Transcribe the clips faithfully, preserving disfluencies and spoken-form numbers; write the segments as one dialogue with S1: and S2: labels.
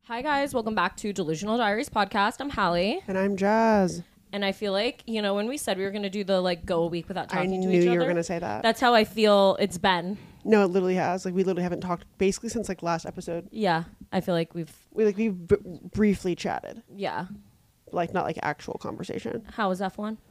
S1: Hi guys, welcome back to Delusional Diaries podcast. I'm Hallie.
S2: And I'm Jazz.
S1: And I feel like, you know, when we said we were going to do the like go a week without talking
S2: I
S1: to each
S2: knew
S1: other.
S2: you were going to say that.
S1: That's how I feel it's been.
S2: No, it literally has. Like, we literally haven't talked basically since like last episode.
S1: Yeah, I feel like we've...
S2: We like we b- briefly chatted.
S1: Yeah.
S2: Like, not like actual conversation.
S1: How was F one?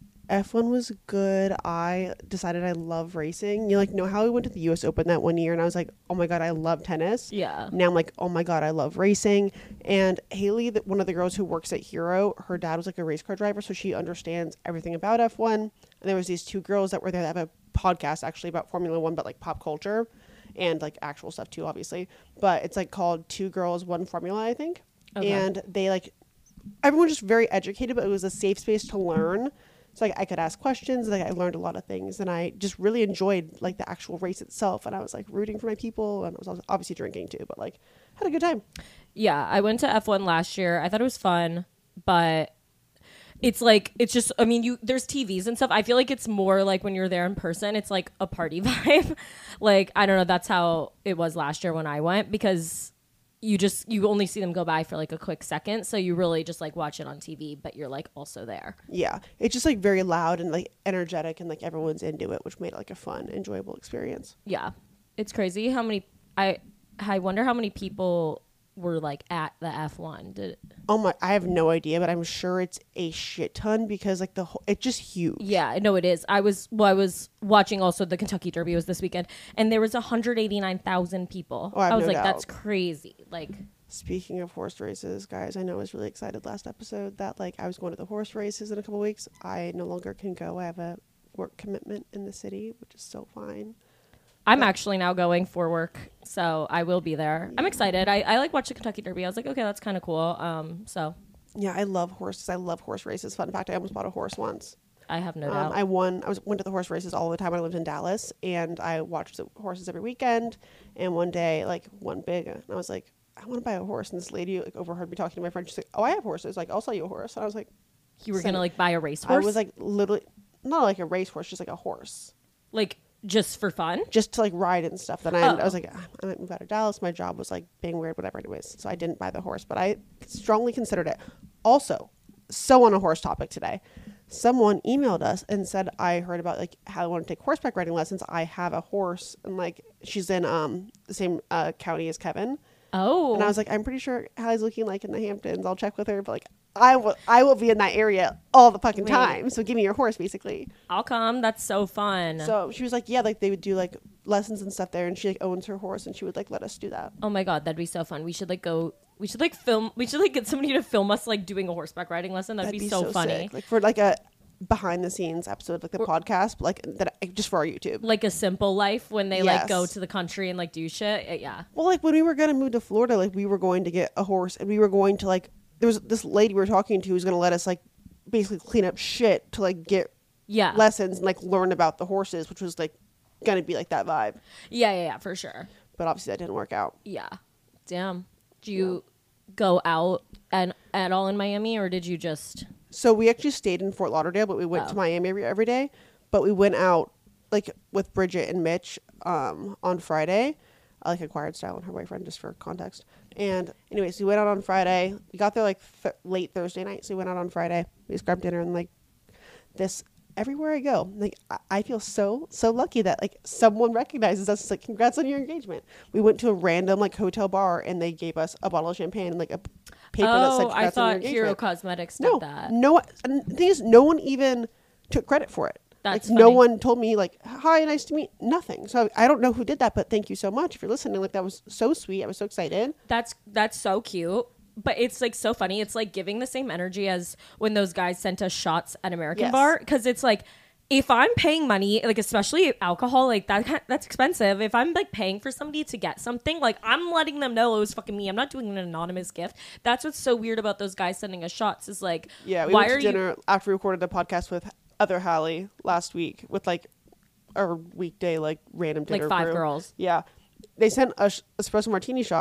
S2: F one was good. I decided I love racing. You like know how we went to the U S Open that one year and I was like, oh my God, I love tennis.
S1: Yeah.
S2: Now I'm like, oh my God, I love racing. And Haley, the, one of the girls who works at Hero, her dad was like a race car driver, so she understands everything about F one. And there was these two girls that were there that have a podcast actually about Formula One, but like pop culture and like actual stuff too, obviously. But it's like called Two Girls, One Formula, I think. Okay. And they like, everyone just very educated, but it was a safe space to learn. So like I could ask questions, like I learned a lot of things, and I just really enjoyed like the actual race itself. And I was like rooting for my people, and I was obviously drinking too, but like had a good time.
S1: Yeah, I went to F one last year. I thought it was fun, but it's like it's just. I mean, you there's T Vs and stuff. I feel like it's more like when you're there in person, it's like a party vibe. Like I don't know. That's how it was last year when I went because. You just, you only see them go by for like a quick second. So you really just like watch it on T V, but you're like also there.
S2: Yeah. It's just like very loud and like energetic and like everyone's into it, which made it like a fun, enjoyable experience.
S1: Yeah. It's crazy how many, I, I wonder how many people were like at the F one. Did
S2: Oh my, I have no idea, but I'm sure it's a shit ton because like the whole, it's just huge.
S1: Yeah, I know it is. I was, well, I was watching also the Kentucky Derby was this weekend and there was one hundred eighty-nine thousand people.
S2: Oh, I, have
S1: I was
S2: no
S1: like,
S2: doubt.
S1: That's crazy. Like,
S2: speaking of horse races, guys, I know I was really excited last episode that like I was going to the horse races in a couple weeks. I no longer can go. I have a work commitment in the city, which is so fine.
S1: I'm actually now going for work, so I will be there. I'm excited. I, I like watch the Kentucky Derby. I was like, okay, that's kind of cool. Um, so
S2: yeah, I love horses. I love horse races. Fun fact: I almost bought a horse once.
S1: I have no
S2: um,
S1: doubt.
S2: I won. I was went to the horse races all the time when I lived in Dallas, and I watched the horses every weekend. And one day, like one big, and I was like, I want to buy a horse. And this lady like overheard me talking to my friend. She's like, oh, I have horses. Like, I'll sell you a horse. And I was like,
S1: you were gonna like buy a racehorse?
S2: I was like literally not like a racehorse, just like a horse.
S1: Like. Just for fun?
S2: Just to like ride and stuff. Then I,
S1: oh.
S2: I was like, I might move out of Dallas. My job was like being weird, whatever anyways. So I didn't buy the horse, but I strongly considered it. Also, so on a horse topic today, someone emailed us and said, I heard about like how I want to take horseback riding lessons. I have a horse and like she's in um the same uh, county as Kevin.
S1: Oh.
S2: And I was like, I'm pretty sure Hallie's looking like in the Hamptons. I'll check with her. But like, I will, I will be in that area all the fucking
S1: Wait.
S2: time. So give me your horse, basically.
S1: I'll come. That's so fun.
S2: So she was like, yeah, like they would do like lessons and stuff there. And she like owns her horse and she would like let us do that.
S1: Oh my God, that'd be so fun. We should like go, we should like film, we should like get somebody to film us like doing a horseback riding lesson. That'd, That'd be, be so, so funny.
S2: Sick. Like for like a behind the scenes episode, like the or, podcast, but like that just for our YouTube.
S1: Like a simple life when they
S2: yes.
S1: like go to the country and like do shit. Yeah.
S2: Well, like when we were going to move to Florida, like we were going to get a horse and we were going to like, there was this lady we were talking to who was going to let us like basically clean up shit to like get
S1: yeah.
S2: lessons and like learn about the horses, which was like going to be like that vibe.
S1: Yeah, yeah, yeah, for sure.
S2: But obviously that didn't work out.
S1: Yeah. Damn. Do you yeah. go out and at all in Miami or did you just...
S2: So we actually stayed in Fort Lauderdale, but we went
S1: oh.
S2: to Miami every, every day. But we went out like with Bridget and Mitch um, on Friday. I like acquired style and her boyfriend just for context. And anyways, we went out on Friday. We got there like th- late Thursday night. So we went out on Friday. We just grabbed dinner and like this everywhere I go. Like I, I feel so, so lucky that like someone recognizes us. It's like, congrats on your engagement. We went to a random like hotel bar and they gave us a bottle of champagne and like a paper
S1: oh,
S2: that said congrats
S1: I thought
S2: on your engagement.
S1: Hero Cosmetics did
S2: no,
S1: that.
S2: No, and the thing is, no one even took credit for it.
S1: That's
S2: like, no one told me like, hi, nice to meet, nothing. So I don't know who did that, but thank you so much if you're listening. Like that was so sweet. I was so excited.
S1: That's that's so cute. But it's like so funny. It's like giving the same energy as when those guys sent us shots at American
S2: yes.
S1: Bar. Because it's like, if I'm paying money, like especially alcohol, like that that's expensive. If I'm like paying for somebody to get something, like I'm letting them know it was fucking me. I'm not doing an anonymous gift. That's what's so weird about those guys sending us shots is like,
S2: yeah, we
S1: why
S2: went to
S1: are
S2: dinner
S1: you-
S2: after we recorded a podcast with other Hallie last week with like our weekday like random dinner
S1: like five
S2: crew.
S1: girls.
S2: Yeah, they sent us espresso martini shots,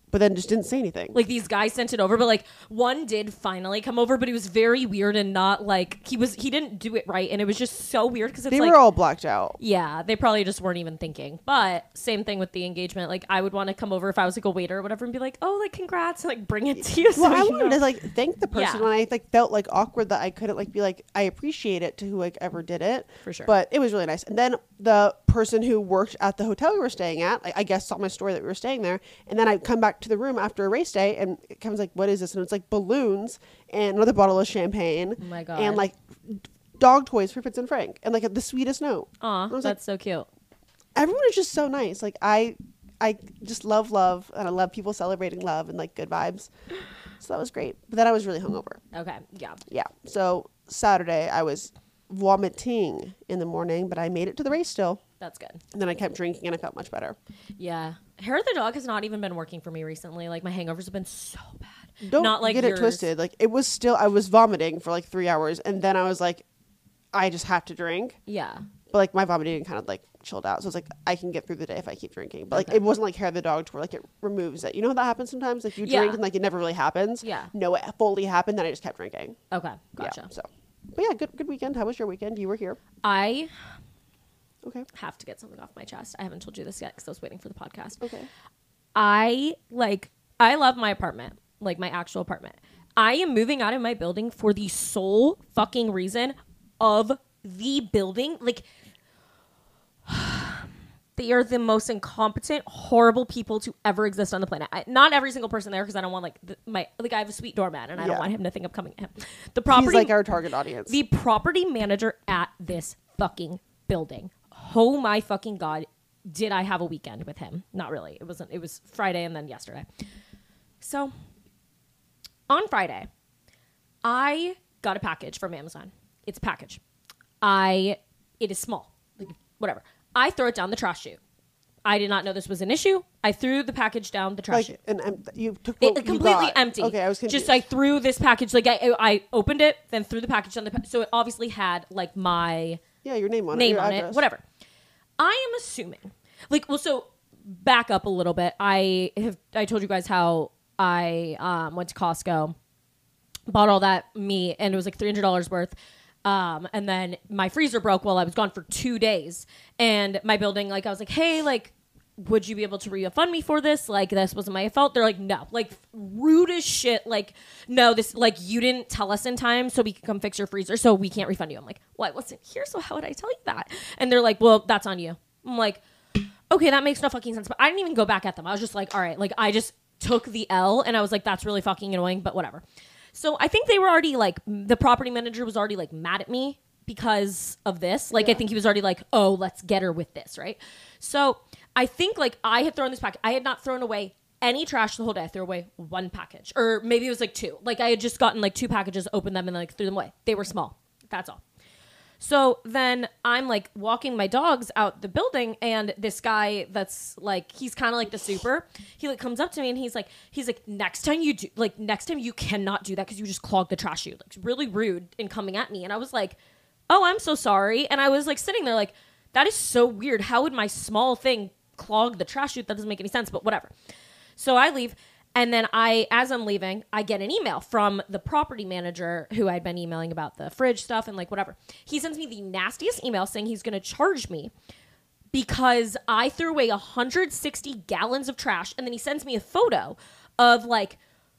S2: but then just didn't say anything.
S1: Like these guys sent it over, but like one did finally come over, but he was very weird and not like he was he didn't do it right, and it was just so weird because it's
S2: they
S1: like
S2: were all blacked out.
S1: Yeah, they probably just weren't even thinking. But same thing with the engagement. Like I would want to come over if I was like a waiter or whatever and be like, oh, like congrats, and, like bring it to you. So
S2: Well, I
S1: you
S2: wanted
S1: know.
S2: to like thank the person
S1: Yeah.
S2: when I like felt like awkward that I couldn't like be like I appreciate it to who like ever did it
S1: For sure.
S2: But it was really nice. And then the person who worked at the hotel we were staying at, like, I guess saw my story that we were staying there, and then I come back to the room after a race day, and Kevin's like, "What is this?" And it's like balloons and another bottle of champagne.
S1: Oh my God.
S2: And like dog toys for Fitz and Frank, and like the sweetest note.
S1: Aw,
S2: And I was
S1: that's so cute.
S2: Everyone is just so nice. Like I, I just love love, and I love people celebrating love and like good vibes. So that was great. But then I was really hungover.
S1: Okay, yeah.
S2: Yeah. So Saturday I was vomiting in the morning, but I made it to the race still.
S1: That's good.
S2: And then I kept drinking, and I felt much better.
S1: Yeah. Hair of the dog has not even been working for me recently. Like my hangovers have been so bad.
S2: Don't
S1: not like
S2: get
S1: yours.
S2: it twisted. Like it was still, I was vomiting for like three hours, and then I was like, I just have to drink.
S1: Yeah.
S2: But like my vomiting kind of like chilled out, so it's like I can get through the day if I keep drinking. But like
S1: Okay.
S2: it wasn't like hair of the dog to where like it removes it. You know how that happens sometimes? Like you
S1: Yeah.
S2: drink and like it never really happens.
S1: Yeah.
S2: No, it fully happened. Then I just kept drinking.
S1: Okay, gotcha.
S2: Yeah, so, but yeah, good good weekend. How was your weekend? You were here.
S1: I
S2: Okay.
S1: have to get something off my chest. I haven't told you this yet because I was waiting for the podcast.
S2: Okay.
S1: I like I love my apartment, like my actual apartment. I am moving out of my building for the sole fucking reason of the building. Like they are the most incompetent, horrible people to ever exist on the planet. I, not every single person there, because I don't want like the, my like I have a sweet doorman, and I don't
S2: Yeah.
S1: want him to think I'm coming at him. The property,
S2: He's like our target audience.
S1: the property manager at this fucking building. Oh my fucking god. Did I have a weekend with him? Not really. It wasn't. It was Friday and then yesterday. So on Friday, I got a package from Amazon. It's a package. I it is small. Like whatever. I throw it down the trash chute. I did not know this was an issue. I threw the package down the trash
S2: like
S1: chute.
S2: and um, you took
S1: It,
S2: what you
S1: completely
S2: got.
S1: empty.
S2: Okay, I was confused.
S1: just I threw this package. Like I, I opened it, then threw the package down the. Pa- so it obviously had like my
S2: yeah, your name on
S1: name
S2: it, your
S1: on
S2: address.
S1: it, whatever. I am assuming, like, well, so back up a little bit. I have I told you guys how I um, went to Costco, bought all that meat, and it was like three hundred dollars worth. Um, and then my freezer broke while I was gone for two days, and my building, like, I was like, hey, like, would you be able to refund me for this? Like, this wasn't my fault. They're like, no, like, rude as shit. Like, no, this, like, you didn't tell us in time, so we can come fix your freezer, so we can't refund you. I'm like, well, I wasn't here, so how would I tell you that? And they're like, well, that's on you. I'm like, okay, that makes no fucking sense. But I didn't even go back at them. I was just like, all right, like, I just took the L, and I was like, that's really fucking annoying, but whatever. So I think they were already, like, the property manager was already, like, mad at me because of this. Like,
S2: Yeah.
S1: I think he was already like, oh, let's get her with this, right? So I think, like, I had thrown this package. I had not thrown away any trash the whole day. I threw away one package. Or maybe it was, like, two. Like, I had just gotten, like, two packages, opened them, and, like, threw them away. They were small. That's all. So then I'm, like, walking my dogs out the building, and this guy that's, like, he's kind of like the super. He, like, comes up to me, and he's like, he's like, next time you do, like, next time you cannot do that because you just clogged the trash chute. Like, it's really rude in coming at me. And I was like, oh, I'm so sorry. And I was, like, sitting there like, that is so weird. How would my small thing clog the trash chute? That doesn't make any sense, but whatever. So I leave. And then I, as I'm leaving, I get an email from the property manager who I'd been emailing about the fridge stuff and like whatever. He sends me the nastiest email saying he's going to charge me because I threw away one hundred sixty gallons of trash. And then he sends me a photo of like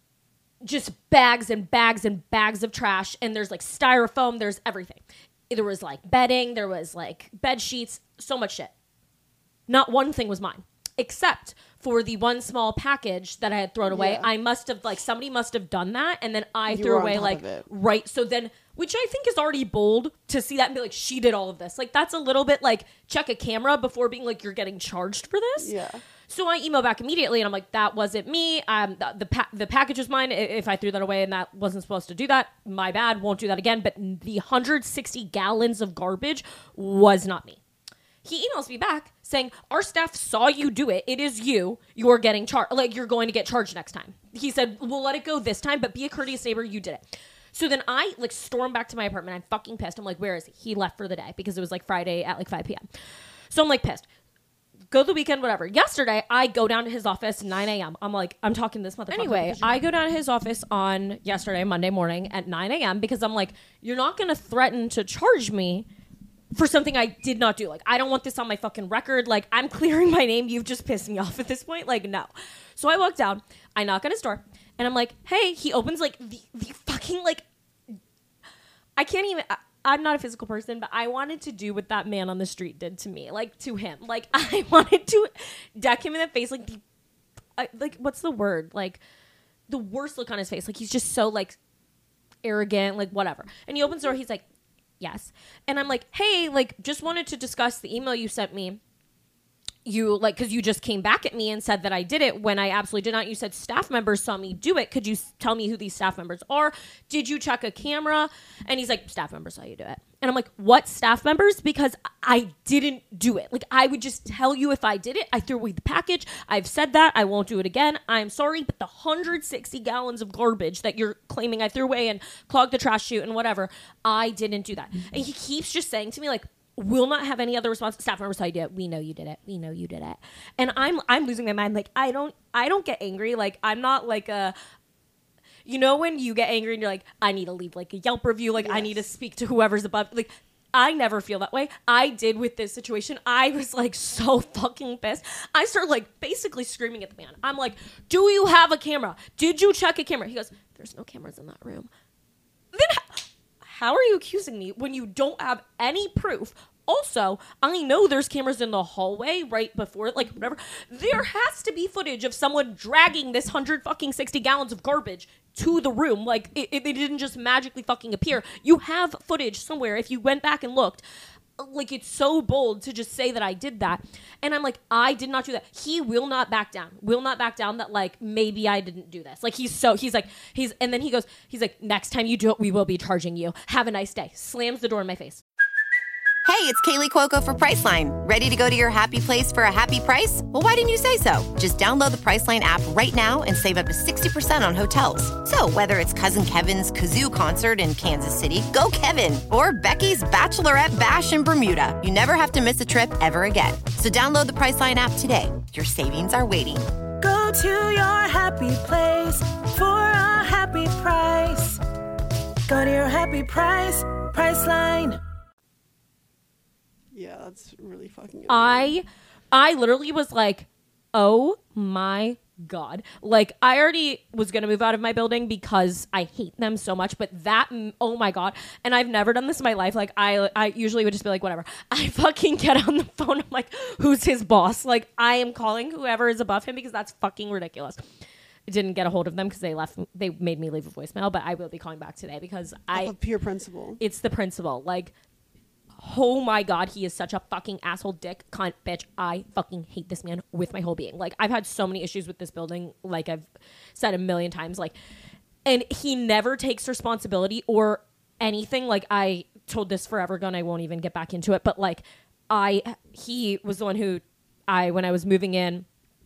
S1: just bags and bags and bags of trash. And there's like styrofoam, there's everything. There was like bedding, there was like bed sheets, so much shit. Not one thing was mine, except for the one small package that I had thrown away.
S2: Yeah.
S1: I must have, like, somebody must have done that, and then I
S2: You
S1: threw
S2: were on
S1: away,
S2: top
S1: like,
S2: of it.
S1: right. So then, which I think is already bold to see that and be like, she did all of this. Like, that's a little bit like, check a camera before being like, you're getting charged for this.
S2: Yeah.
S1: So I email back immediately, and I'm like, that wasn't me. Um, the the, pa- the package was mine. I- If I threw that away and that wasn't supposed to do that, my bad. Won't do that again. But the one hundred sixty gallons of garbage was not me. He emails me back saying, our staff saw you do it. It is you. You're getting charged. Like, you're going to get charged next time. He said, we'll let it go this time, but be a courteous neighbor. You did it. So then I, like, storm back to my apartment. I'm fucking pissed. I'm like, where is he? He left for the day because it was, like, Friday at, like, five p.m. So I'm, like, pissed. go the weekend, whatever. Yesterday, I go down to his office nine a.m. I'm like, I'm talking to this motherfucker. Anyway, I go down to his office on yesterday, Monday morning at nine a.m. because I'm like, you're not going to threaten to charge me for something I did not do. Like, I don't want this on my fucking record. Like, I'm clearing my name. You've just pissed me off at this point. Like, no. So I walk down. I knock on his door. And I'm like, hey. He opens, like, the, the fucking, like, I can't even... I, I'm not a physical person, but I wanted to do what that man on the street did to me, like to him. Like I wanted to deck him in the face, like the, uh, like what's the word? Like the worst look on his face. Like he's just so like arrogant, like whatever. And he opens the door. He's like, yes. And I'm like, hey, like just wanted to discuss the email you sent me. You like, cause you just came back at me and said that I did it when I absolutely did not. You said staff members saw me do it. Could you s- tell me who these staff members are? Did you check a camera? And he's like, staff members saw you do it. And I'm like, what staff members? Because I didn't do it. Like I would just tell you if I did it. I threw away the package. I've said that. I won't do it again. I'm sorry. But the one hundred sixty gallons of garbage that you're claiming I threw away and clogged the trash chute and whatever, I didn't do that. And he keeps just saying to me like, will not have any other response. Staff members saw you do it. We know you did it. We know you did it. And I'm I'm losing my mind. Like I don't I don't get angry. Like I'm not like a, you know when you get angry and you're like, I need to leave like a Yelp review. Like yes. I need to speak to whoever's above. Like I never feel that way. I did with this situation. I was like so fucking pissed. I started like basically screaming at the man. I'm like, do you have a camera? Did you check a camera? He goes, there's no cameras in that room. Then how, how are you accusing me when you don't have any proof? Also, I know there's cameras in the hallway right before, like, whatever. There has to be footage of someone dragging this hundred fucking sixty gallons of garbage to the room. Like, it, it, it didn't just magically fucking appear. You have footage somewhere if you went back and looked. Like, it's so bold to just say that I did that. And I'm like, I did not do that. He will not back down. Will not back down that, like, maybe I didn't do this. Like, he's so, he's like, he's, and then he goes, he's like, next time you do it, we will be charging you. Have a nice day. Slams the door in my face.
S3: Hey, it's Kaylee Cuoco for Priceline. Ready to go to your happy place for a happy price? Well, why didn't you say so? Just download the Priceline app right now and save up to sixty percent on hotels. So whether it's Cousin Kevin's Kazoo Concert in Kansas City, go Kevin, or Becky's Bachelorette Bash in Bermuda, you never have to miss a trip ever again. So download the Priceline app today. Your savings are waiting.
S4: Go to your happy place for a happy price. Go to your happy price, Priceline.
S2: Yeah, that's really fucking annoying.
S1: I I literally was like, oh my God. Like, I already was going to move out of my building because I hate them so much. But that, oh my God. And I've never done this in my life. Like, I I usually would just be like, whatever. I fucking get on the phone. I'm like, who's his boss? Like, I am calling whoever is above him because that's fucking ridiculous. I didn't get a hold of them because they left. They made me leave a voicemail. But I will be calling back today because I.
S2: A peer principal.
S1: It's the principal. Like, oh my God, he is such a fucking asshole, dick, cunt, bitch. I fucking hate this man with my whole being. Like, I've had so many issues with this building, like I've said a million times. Like, and he never takes responsibility or anything. Like, I told this forever ago and I won't even get back into it. But like, I, he was the one who I, when I was moving in,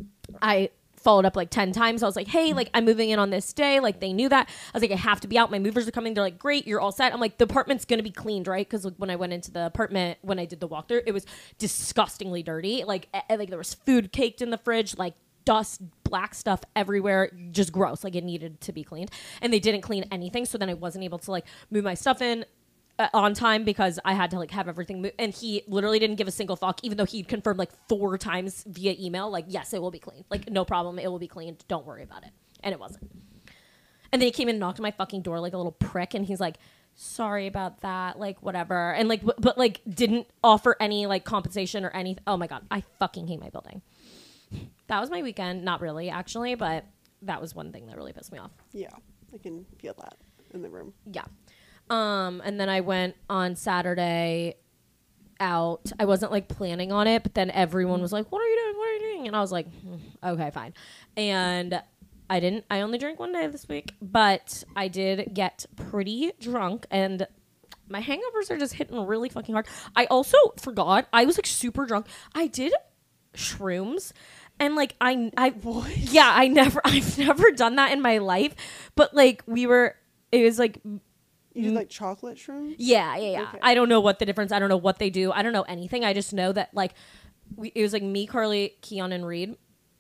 S1: I followed up like ten times. I was like, hey, like I'm moving in on this day. Like they knew that. I was like, I have to be out. My movers are coming. They're like, great, you're all set. I'm like, the apartment's going to be cleaned, right? Because like, when I went into the apartment, when I did the walkthrough, it was disgustingly dirty. Like, eh, like there was food caked in the fridge, like dust, black stuff everywhere, just gross. Like it needed to be cleaned. And they didn't clean anything. So then I wasn't able to like move my stuff in Uh, on time because I had to like have everything move. And he literally didn't give a single fuck, even though he'd confirmed like four times via email, like, yes, it will be cleaned. Like, no problem. It will be cleaned. Don't worry about it. And it wasn't. And then he came in and knocked on my fucking door like a little prick. And he's like, sorry about that. Like, whatever. And like, w- but like didn't offer any like compensation or anything. Oh my God. I fucking hate my building. That was my weekend. Not really, actually, but that was one thing that really pissed me off.
S2: Yeah. I can feel that in the room.
S1: Yeah. Um, and then I went on Saturday out. I wasn't like planning on it, but then everyone was like, what are you doing? What are you doing? And I was like, hmm, okay, fine. And I didn't, I only drank one day this week, but I did get pretty drunk and my hangovers are just hitting really fucking hard. I also forgot, I was like super drunk. I did shrooms and like, I, I, what? yeah, I never, I've never done that in my life, but like we were, it was like,
S2: You did like chocolate shrooms?
S1: Yeah, yeah, yeah.
S2: Okay.
S1: I don't know what the difference. I don't know what they do. I don't know anything. I just know that like we, it was like me, Carly, Keon, and Reed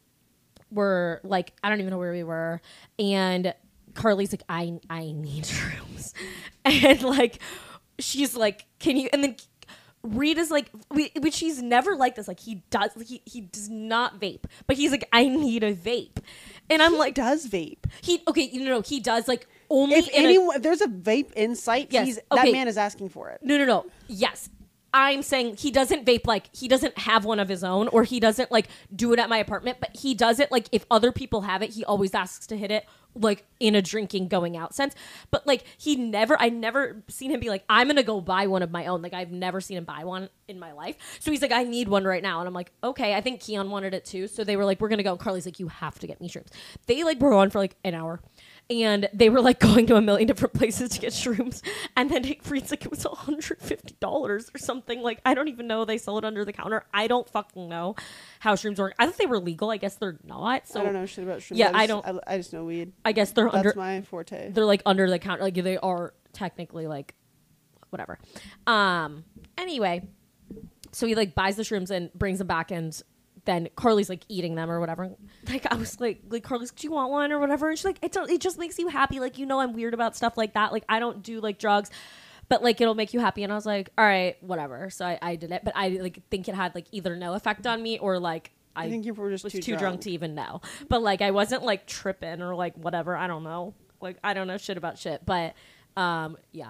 S1: were like, I don't even know where we were. And Carly's like, I, I need shrooms. And like, she's like, can you, and then Reed is like, we, which he's never like this. Like he does, he, he does not vape, but he's like, I need a vape. And I'm
S2: he
S1: like,
S2: does vape.
S1: He, okay, you know, he does like only
S2: If
S1: in
S2: anyone,
S1: a,
S2: if there's a vape in sight,
S1: Yes,
S2: he's,
S1: okay.
S2: that man is asking for it.
S1: no, no, no. Yes. I'm saying he doesn't vape, like he doesn't have one of his own, or he doesn't like do it at my apartment, but he does it like if other people have it, he always asks to hit it like in a drinking going out sense. But like he never, I never seen him be like, I'm gonna go buy one of my own. Like I've never seen him buy one in my life. So he's like, I need one right now. And I'm like, okay. I think Keon wanted it too. So they were like, we're gonna go. And Carly's like, you have to get me shrooms. They like were on for like an hour. And they were like going to a million different places to get shrooms. And then Reed's like, it was one hundred fifty dollars or something. Like, I don't even know they sell it under the counter. I don't fucking know how shrooms work. I thought they were legal. I guess they're not. So
S2: I don't know shit about shrooms.
S1: Yeah,
S2: I, just,
S1: I don't.
S2: I, I just know weed.
S1: I guess they're
S2: That's
S1: under.
S2: my forte.
S1: They're like under the counter. Like they are technically like whatever. Um. Anyway, so he like buys the shrooms and brings them back, and then Carly's like eating them or whatever. Like I was like, like Carly's, do you want one or whatever? And she's like, it don't, it just makes you happy. Like, you know, I'm weird about stuff like that. Like I don't do like drugs, but like it'll make you happy. And I was like, all right, whatever. So I, I did it, but I like think it had like either no effect on me or like I,
S2: I think you were just
S1: was
S2: too,
S1: too drunk.
S2: drunk
S1: to even know. But like I wasn't like tripping or like whatever. I don't know. Like I don't know shit about shit. But um, yeah,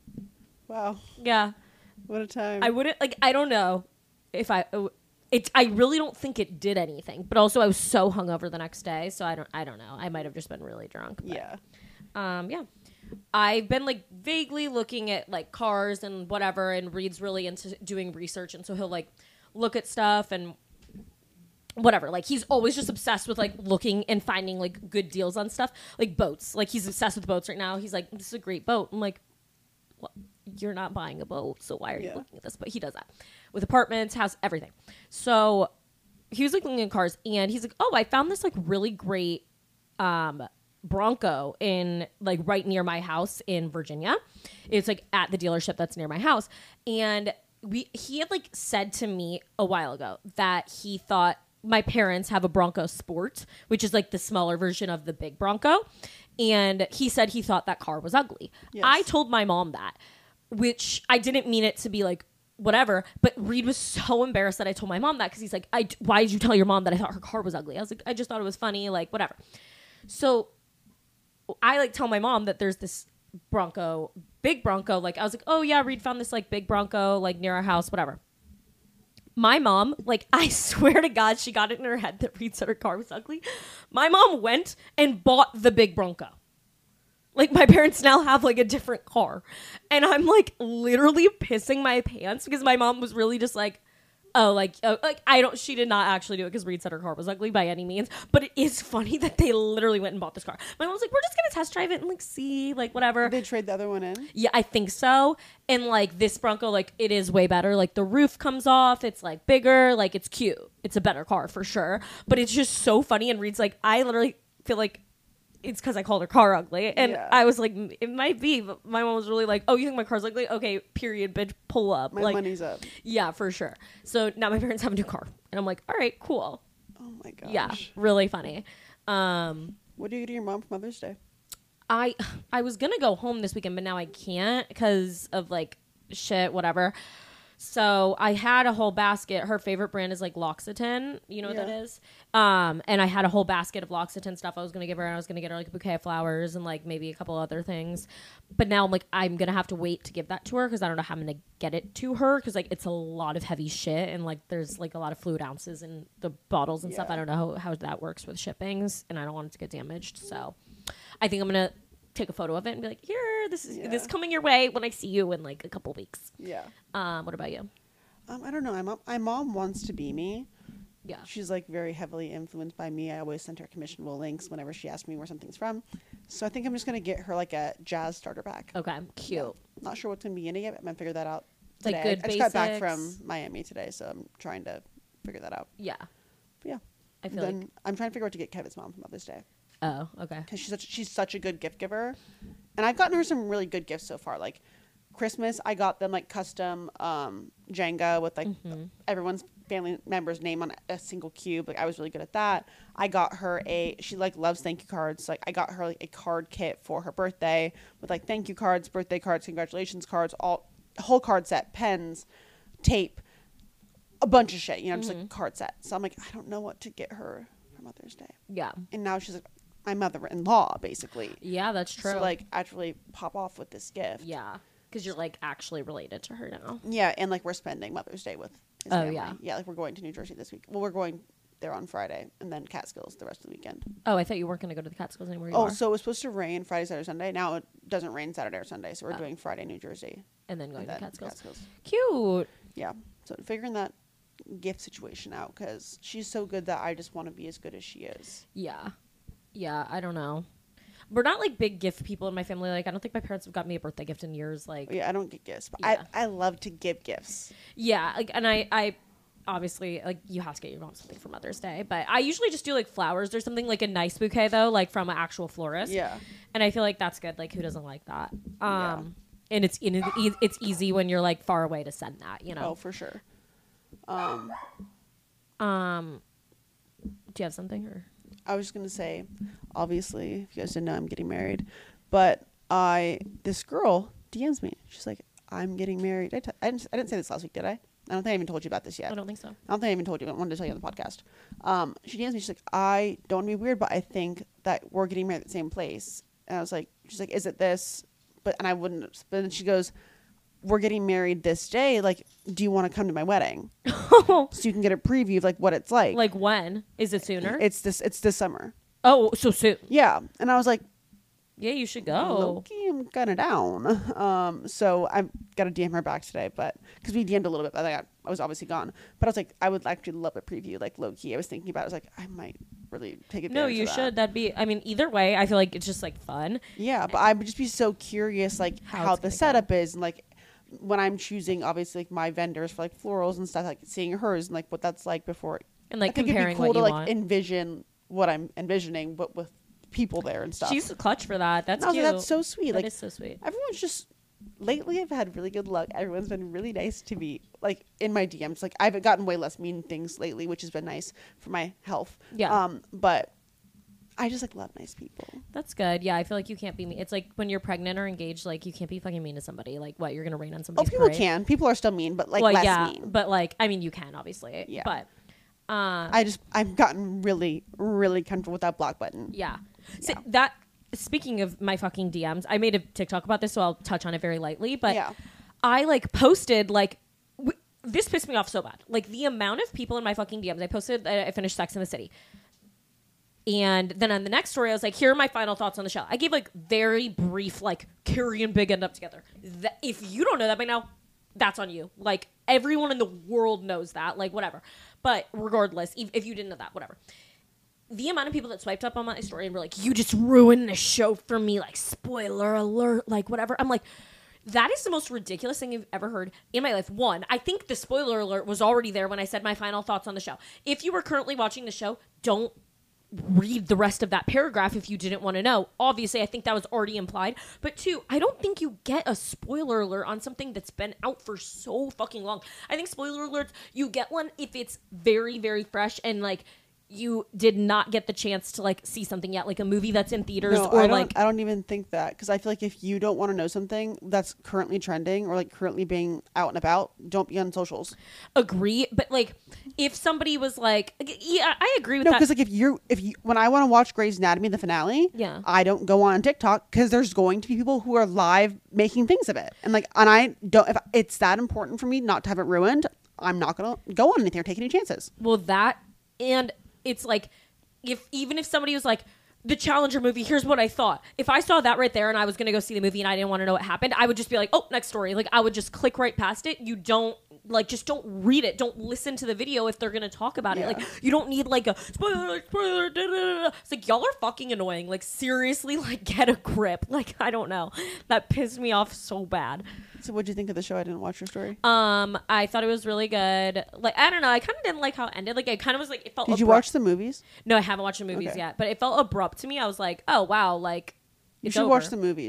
S2: Wow,
S1: yeah.
S2: what a time.
S1: I wouldn't like. I don't know if I. It. I really don't think it did anything. But also, I was so hungover the next day, so I don't. I don't know. I might have just been really drunk. But,
S2: yeah.
S1: Um. Yeah. I've been like vaguely looking at like cars and whatever, and Reed's really into doing research, and so he'll like look at stuff and whatever. Like he's always just obsessed with like looking and finding like good deals on stuff, like boats. Like he's obsessed with boats right now. He's like, this is a great boat. I'm like, what? You're not buying a boat, so why are
S2: Yeah.
S1: you looking at this? But he does that with apartments, house, everything. So he was like looking at cars, and he's like, oh, I found this like really great um Bronco in like right near my house in Virginia. It's like at the dealership that's near my house. And we he had like said to me a while ago that he thought my parents have a Bronco Sport, which is like the smaller version of the big Bronco. And he said he thought that car was ugly.
S2: Yes.
S1: I told my mom that, which I didn't mean it to be like whatever, but Reed was so embarrassed that I told my mom that because he's like, I, why did you tell your mom that I thought her car was ugly? I was like, I just thought it was funny, like whatever. So I like tell my mom that there's this Bronco, big Bronco. Like I was like, oh yeah, Reed found this like big Bronco like near our house, whatever. My mom, like I swear to God, she got it in her head that Reed said her car was ugly. My mom went and bought the big Bronco. Like my parents now have like a different car. And I'm like literally pissing my pants because my mom was really just like, oh, like, oh, like I don't, she did not actually do it because Reed said her car was ugly by any means. But it is funny that they literally went and bought this car. My mom was like, we're just going to test drive it and like see, like whatever.
S2: Did they trade the other one in?
S1: Yeah, I think so. And like this Bronco, like it is way better. Like the roof comes off. It's like bigger. Like it's cute. It's a better car for sure. But it's just so funny. And Reed's like, I literally feel like it's because I called her car ugly. And
S2: Yeah.
S1: I was like, it might be. But my mom was really like, oh, you think my car's ugly? Okay, period, bitch, pull up.
S2: My
S1: like,
S2: money's up.
S1: yeah, for sure. So now my parents have a new car. And I'm like, all right, cool.
S2: Oh my gosh.
S1: Yeah, really funny. Um,
S2: What do you do to your mom for Mother's Day?
S1: I I was gonna go home this weekend, but now I can't because of like shit, whatever. So I had a whole basket. Her favorite brand is like L'Occitane. You know what
S2: Yeah.
S1: that is? Um, and I had a whole basket of L'Occitane stuff I was gonna give her. And I was gonna get her like a bouquet of flowers and like maybe a couple other things. But now I'm like I'm gonna have to wait to give that to her because I don't know how I'm gonna get it to her because like it's a lot of heavy shit and like there's like a lot of fluid ounces in the bottles and stuff.
S2: Yeah.
S1: I don't know how, how that works with shippings, and I don't want it to get damaged. So I think I'm gonna take a photo of it and be like, here, this is
S2: Yeah.
S1: this coming your way when I see you in like a couple weeks.
S2: Yeah.
S1: Um, what about you?
S2: Um, I don't know. My mom, my mom wants to be me.
S1: Yeah.
S2: She's like very heavily influenced by me. I always send her commissionable links whenever she asks me where something's from. So I think I'm just gonna get her like a jazz starter pack.
S1: Okay, cute.
S2: Yeah. Not sure what's gonna be in it yet, but I'm gonna figure that out
S1: Like
S2: today.
S1: good
S2: I just got back
S1: basics.
S2: from Miami today, so I'm trying to figure that out.
S1: Yeah.
S2: But yeah.
S1: I feel
S2: then
S1: like.
S2: I'm trying to figure out what to get Kevin's mom for Mother's Day
S1: Oh, okay.
S2: because she's such she's such a good gift giver, and I've gotten her some really good gifts so far. Like Christmas, I got them like custom um, Jenga with like
S1: Mm-hmm.
S2: everyone's family member's name on a single cube. Like I was really good at that. I got her a, she like loves thank you cards. Like I got her like a card kit for her birthday with like thank you cards, birthday cards, congratulations cards, all whole card set, pens, tape, a bunch of shit, you know, just
S1: Mm-hmm.
S2: like a card set. So I'm like, I don't know what to get her for Mother's Day.
S1: Yeah.
S2: And now she's like my mother-in-law basically.
S1: Yeah, that's true.
S2: So like actually pop off with this gift.
S1: yeah. Because you're like actually related to her now.
S2: Yeah, and like we're spending Mother's Day with his
S1: Oh,
S2: family.
S1: yeah.
S2: Yeah, like we're going to New Jersey this week. Well, we're going there on Friday and then Catskills the rest of the weekend.
S1: Oh, I thought you weren't going to go to the Catskills anymore. You
S2: Oh,
S1: are.
S2: so it was supposed to rain Friday, Saturday, Sunday. Now it doesn't rain Saturday or Sunday, so we're
S1: Oh.
S2: doing Friday, New Jersey.
S1: And then going
S2: and
S1: to
S2: then
S1: Catskills.
S2: Catskills.
S1: Cute.
S2: Yeah, so figuring that gift situation out because she's so good that I just want to be as good as she is.
S1: Yeah. Yeah, I don't know. We're not like big gift people in my family. Like, I don't think my parents have got me a birthday gift in years. Like,
S2: Yeah, I don't get gifts, but
S1: Yeah.
S2: I, I love to give gifts.
S1: yeah, like, and I, I obviously like you have to get your mom something for Mother's Day, but I usually just do like flowers or something, like a nice bouquet though, like from an actual florist.
S2: Yeah.
S1: and I feel like that's good. Like, who doesn't like that? Um,
S2: Yeah.
S1: and it's in, it's easy when you're like far away to send that. You
S2: Oh,
S1: know.
S2: for sure. Um,
S1: Um, do you have something or?
S2: I was just gonna say, obviously, if you guys didn't know, I'm getting married, but I this girl D Ms me. She's like, "I'm getting married." I, t- I didn't. I didn't say this last week, did I? I don't think I even told you about this yet.
S1: I don't think so.
S2: I don't think I even told you. I wanted to tell you on the podcast. Um, she D Ms me. She's like, "I don't want to be weird, but I think that we're getting married at the same place." And I was like, "She's like, is it this?" But and I wouldn't. But then she goes, "We're getting married this day. Like, do you want to come to my wedding so you can get a preview of like what it's like?"
S1: Like, when is it sooner?
S2: It's this. It's this summer.
S1: oh, so soon.
S2: Yeah, and I was like,
S1: Yeah, you should go.
S2: Low-key, I'm kind of down. Um, so I've got to D M her back today, but because we D M'd a little bit, but I, got, I was obviously gone. But I was like, I would actually love a preview, like low key. I was thinking about it. I was like, I might really take advantage
S1: No,
S2: of
S1: you
S2: that.
S1: should. That'd be. I mean, either way, I feel like it's just like fun.
S2: Yeah, but I would just be so curious, like
S1: How
S2: how,
S1: it's
S2: the
S1: gonna
S2: setup is, and like when I'm choosing, obviously, like my vendors for like florals and stuff, like seeing hers and like what that's like before.
S1: And, like,
S2: I think
S1: comparing
S2: it'd be cool
S1: what
S2: to
S1: you
S2: like
S1: want.
S2: envision what I'm envisioning, but with people there and stuff.
S1: She's clutch for that. That's
S2: No,
S1: cute.
S2: that's so sweet.
S1: That
S2: Like
S1: is so sweet.
S2: everyone's just lately I've had really good luck. Everyone's been really nice to me, like in my D Ms. Like I've gotten way less mean things lately, which has been nice for my health.
S1: Yeah.
S2: Um, but I just like love nice people.
S1: That's good. Yeah, I feel like you can't be mean. It's like when you're pregnant or engaged, like you can't be fucking mean to somebody. Like, what, you're gonna rain on
S2: Oh,
S1: somebody's
S2: people
S1: parade?
S2: can. People are still mean, but like
S1: well,
S2: less
S1: yeah,
S2: mean.
S1: but like, I mean, you can obviously.
S2: Yeah.
S1: But uh,
S2: I just I've gotten really really comfortable with that block button.
S1: yeah. So
S2: Yeah.
S1: that. Speaking of my fucking D Ms, I made a TikTok about this, so I'll touch on it very lightly. But
S2: Yeah.
S1: I like posted like. W- this pissed me off so bad. Like the amount of people in my fucking D Ms. I posted that I finished Sex in the City. And then on the next story, I was like, here are my final thoughts on the show. I gave like very brief, like Carrie and Big end up together. That, if you don't know that by now, that's on you. Like everyone in the world knows that, like whatever. But regardless, if, if you didn't know that, whatever. The amount of people that swiped up on my story and were like, you just ruined the show for me. Like spoiler alert, like whatever. I'm like, that is the most ridiculous thing you've ever heard in my life. One, I think the spoiler alert was already there when I said my final thoughts on the show. If you were currently watching the show, don't read the rest of that paragraph if you didn't want to know. Obviously, I think that was already implied. But two, I don't think you get a spoiler alert on something that's been out for so fucking long. I think spoiler alerts, you get one if it's very, very fresh and like you did not get the chance to like see something yet, like a movie that's in theaters
S2: No,
S1: or
S2: I don't,
S1: like
S2: I don't even think that because I feel like if you don't want to know something that's currently trending or like currently being out and about, don't be on socials.
S1: agree. But like if somebody was like, yeah, I agree with
S2: No,
S1: that.
S2: because like if you're if you when I want to watch Grey's Anatomy the finale,
S1: Yeah.
S2: I don't go on TikTok because there's going to be people who are live making things of it, and like and I don't. If it's that important for me not to have it ruined, I'm not gonna go on anything or take any chances.
S1: Well, that and it's like if even if somebody was like the Challenger movie, here's what I thought. If I saw that right there and I was going to go see the movie and I didn't want to know what happened, I would just be like, oh, next story. Like I would just click right past it. You don't like just don't read it. Don't listen to the video if they're going to talk about
S2: Yeah.
S1: it. Like you don't need like a spoiler, spoiler. Da, da, da, da. It's like y'all are fucking annoying. Like seriously, like get a grip. Like I don't know. That pissed me off so bad.
S2: So what'd you think of the show? I didn't watch your story.
S1: Um, I thought it was really good. Like I don't know. I kind of didn't like how it ended. Like it kind of was like it felt.
S2: Did you
S1: abrupt.
S2: watch the movies?
S1: No, I haven't watched the movies
S2: Okay.
S1: yet, but it felt abrupt to me. I was like, oh wow, like
S2: You
S1: it's
S2: should
S1: over.
S2: watch the movies.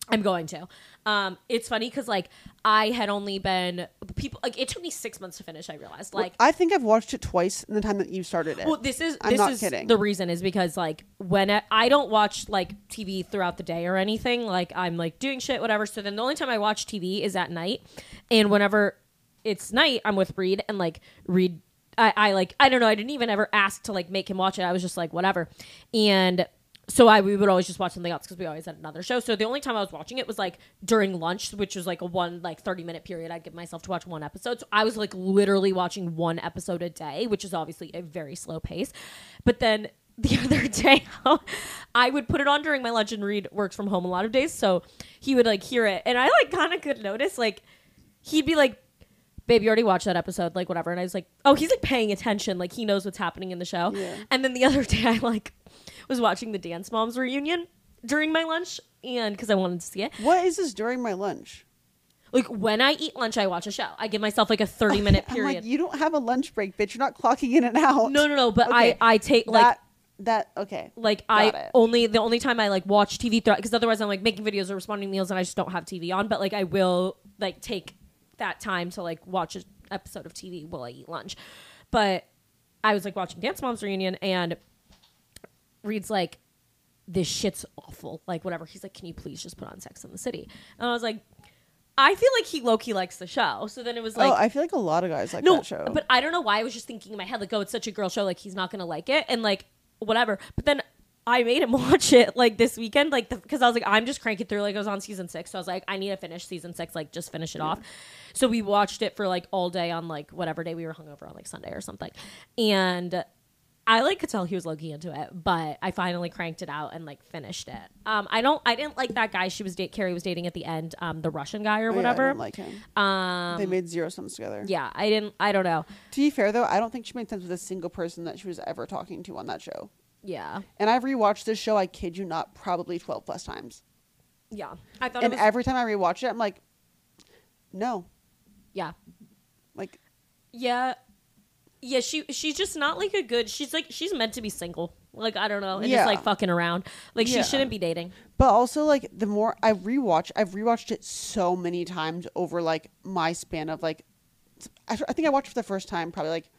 S1: I'm going to. Um, it's funny because like I had only been people like it took me six months to finish. I realized like
S2: I think I've watched it twice in the time that you started it.
S1: well, this is
S2: I'm
S1: this
S2: not
S1: is
S2: kidding.
S1: the reason is because like when I, I don't watch like T V throughout the day or anything. Like I'm like doing shit whatever. So then the only time I watch T V is at night, and whenever it's night, I'm with Reed and like Reed. I, I like I don't know. I didn't even ever ask to like make him watch it. I was just like whatever, and. So I we would always just watch something else because we always had another show. So the only time I was watching it was like during lunch, which was like a one like thirty minute period. I'd give myself to watch one episode. So I was like literally watching one episode a day, which is obviously a very slow pace. But then the other day, I would put it on during my lunch, and Reed works from home a lot of days, so he would like hear it, and I like kind of could notice like he'd be like, babe, you already watched that episode, like whatever. And I was like, oh, he's like paying attention, like he knows what's happening in the show.
S2: Yeah.
S1: And then the other day I like was watching the Dance Moms reunion during my lunch, and because I wanted to see it.
S2: What is this during my lunch?
S1: Like when I eat lunch, I watch a show. I give myself like a thirty minute
S2: I'm
S1: period.
S2: like, you don't have a lunch break, bitch. You're not clocking in and out.
S1: no, no, no. But
S2: Okay,
S1: I, I take like
S2: that that okay.
S1: like
S2: Got
S1: I
S2: it.
S1: only the only time I like watch T V throughout, because otherwise I'm like making videos or responding to meals and I just don't have T V on. But like I will like take that time to like watch an episode of T V while I eat lunch. But I was like watching Dance Moms reunion, and Reed's like, this shit's awful, like whatever. He's like, can you please just put on Sex and the City? And I was like, I feel like he low-key likes the show. So then it was like,
S2: oh, I feel like a lot of guys like
S1: no,
S2: that show.
S1: but I don't know why. I was just thinking in my head like, oh, it's such a girl show, like he's not gonna like it, and like whatever. But then I made him watch it like this weekend, like because I was like, I'm just cranking through. Like I was on season six, so I was like, I need to finish season six, like just finish it yeah. off. So we watched it for like all day on like whatever day we were hungover on, like Sunday or something, and I like could tell he was low-key into it, but I finally cranked it out and like finished it. Um, I don't, I didn't like that guy she was date Carrie was dating at the end, um, the Russian guy or
S2: oh,
S1: whatever.
S2: Yeah, I didn't like him.
S1: Um,
S2: they made zero sense together.
S1: Yeah, I didn't. I don't know.
S2: To be fair though, I don't think she made sense with a single person that she was ever talking to on that show.
S1: Yeah.
S2: And I've rewatched this show, I kid you not, probably twelve plus times.
S1: Yeah, I thought.
S2: And
S1: it was,
S2: every time I rewatch it, I'm like, no.
S1: Yeah.
S2: Like.
S1: Yeah. Yeah, she she's just not like a good. She's like she's meant to be single. Like I don't know, and
S2: yeah.
S1: just like fucking around. Like
S2: yeah.
S1: she shouldn't be dating.
S2: But also, like the more I rewatch, I've rewatched it so many times over like my span of like, I, I think I watched it for the first time probably like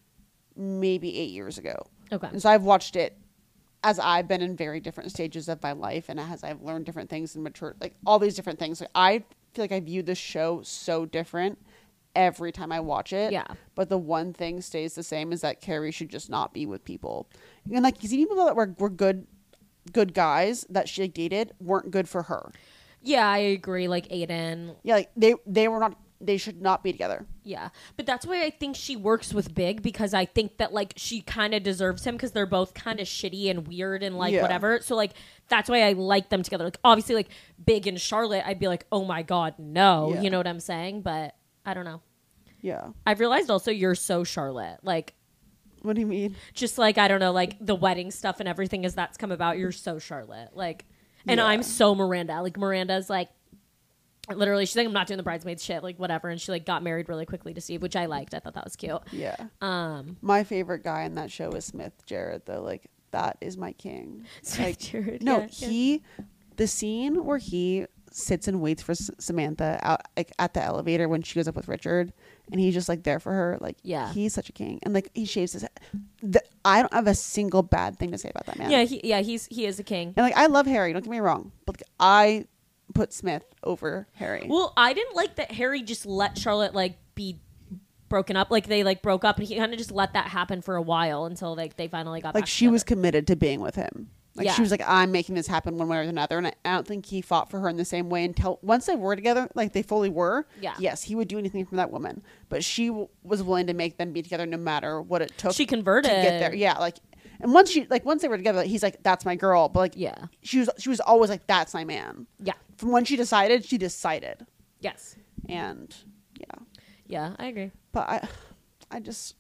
S2: maybe eight years ago.
S1: Okay,
S2: and so I've watched it as I've been in very different stages of my life, and as I've learned different things and matured, like all these different things. Like I feel like I view this show so different every time I watch it.
S1: Yeah.
S2: But the one thing stays the same is that Carrie should just not be with people. And like you see people that were, were good good guys that she like, dated weren't good for her.
S1: Yeah, I agree. Like Aiden.
S2: Yeah, like they they were not they should not be together.
S1: Yeah. But that's why I think she works with Big, because I think that like she kind of deserves him because they're both kind of shitty and weird and like
S2: yeah.
S1: whatever. So like that's why I like them together. Like obviously like Big and Charlotte, I'd be like, oh my God, no.
S2: Yeah.
S1: You know what I'm saying? But I don't know.
S2: Yeah.
S1: I've realized also you're so Charlotte. Like,
S2: what do you mean?
S1: Just like, I don't know, like the wedding stuff and everything as that's come about, you're so Charlotte. Like, and
S2: yeah.
S1: I'm so Miranda. Like, Miranda's like, literally, she's like, I'm not doing the bridesmaids shit, like whatever. And she like got married really quickly to Steve, which I liked. I thought that was cute.
S2: Yeah.
S1: Um,
S2: My favorite guy in that show is Smith Jared, though. Like, that is my king.
S1: Smith
S2: like,
S1: Jared,
S2: no,
S1: yeah,
S2: he,
S1: yeah.
S2: the scene where he sits and waits for S- Samantha out like at the elevator when she goes up with Richard, and he's just like there for her. Like,
S1: yeah,
S2: he's such a king, and like he shaves his head. The, I don't have a single bad thing to say about that man.
S1: Yeah, he, yeah, he's he is a king.
S2: And like I love Harry. Don't get me wrong, but like, I put Smith over Harry.
S1: Well, I didn't like that Harry just let Charlotte like be broken up. Like they like broke up, and he kind of just let that happen for a while until like they finally got
S2: like
S1: back
S2: she
S1: together.
S2: was committed to being with him. Like
S1: yeah.
S2: she was like, I'm making this happen one way or another. And I, I don't think he fought for her in the same way until once they were together, like they fully were.
S1: Yeah.
S2: Yes, he would do anything for that woman. But she w- was willing to make them be together no matter what it took.
S1: She converted.
S2: To get there. Yeah. Like, and once she, like, once they were together, he's like, that's my girl. But like,
S1: yeah.
S2: she was, she was always like, that's my man.
S1: Yeah.
S2: From when she decided, she decided.
S1: Yes.
S2: And yeah.
S1: Yeah, I agree.
S2: But I, I just,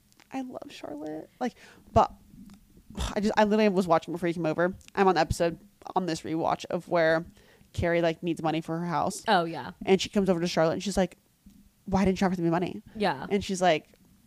S2: I love Charlotte. Like, but. I just I literally was watching before you came over. I'm on the episode on this rewatch of where Carrie like needs money for her house.
S1: Oh yeah.
S2: And she comes over to Charlotte and she's like, why didn't you offer me money?
S1: Yeah.
S2: And she's like,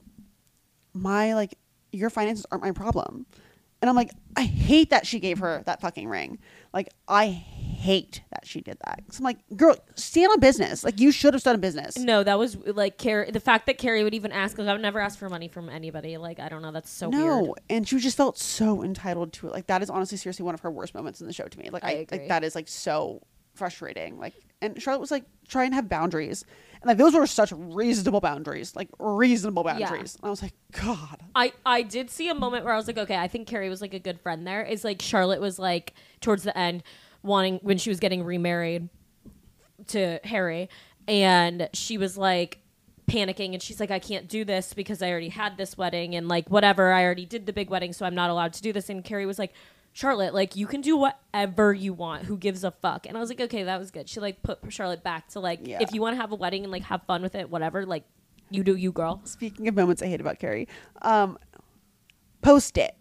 S2: my like your finances aren't my problem. And I'm like, I hate that she gave her that fucking ring. Like I hate that she did that. So I'm like, girl, stand on business. Like, you should have done business.
S1: No, that was like Carrie. The fact that Carrie would even ask, like, I've never asked for money from anybody. Like, I don't know. That's so
S2: no.
S1: weird.
S2: And she just felt so entitled to it. Like, that is honestly, seriously, one of her worst moments in the show to me. Like,
S1: I
S2: I,
S1: agree.
S2: like that is like so frustrating. Like, and Charlotte was like, try and have boundaries. And like, those were such reasonable boundaries, like reasonable boundaries.
S1: Yeah.
S2: And I was like, God.
S1: I, I did see a moment where I was like, okay, I think Carrie was like a good friend there. Is like Charlotte was like towards the end wanting, when she was getting remarried to Harry, and she was like panicking, and she's like, I can't do this because I already had this wedding, and like whatever, I already did the big wedding, so I'm not allowed to do this. And Carrie was like, Charlotte, like, you can do whatever you want. Who gives a fuck? And I was like, okay, that was good. She like put Charlotte back to like,
S2: Yeah.
S1: if you want to have a wedding and like have fun with it, whatever, like you do you, girl.
S2: Speaking of moments I hate about Carrie, um, post it.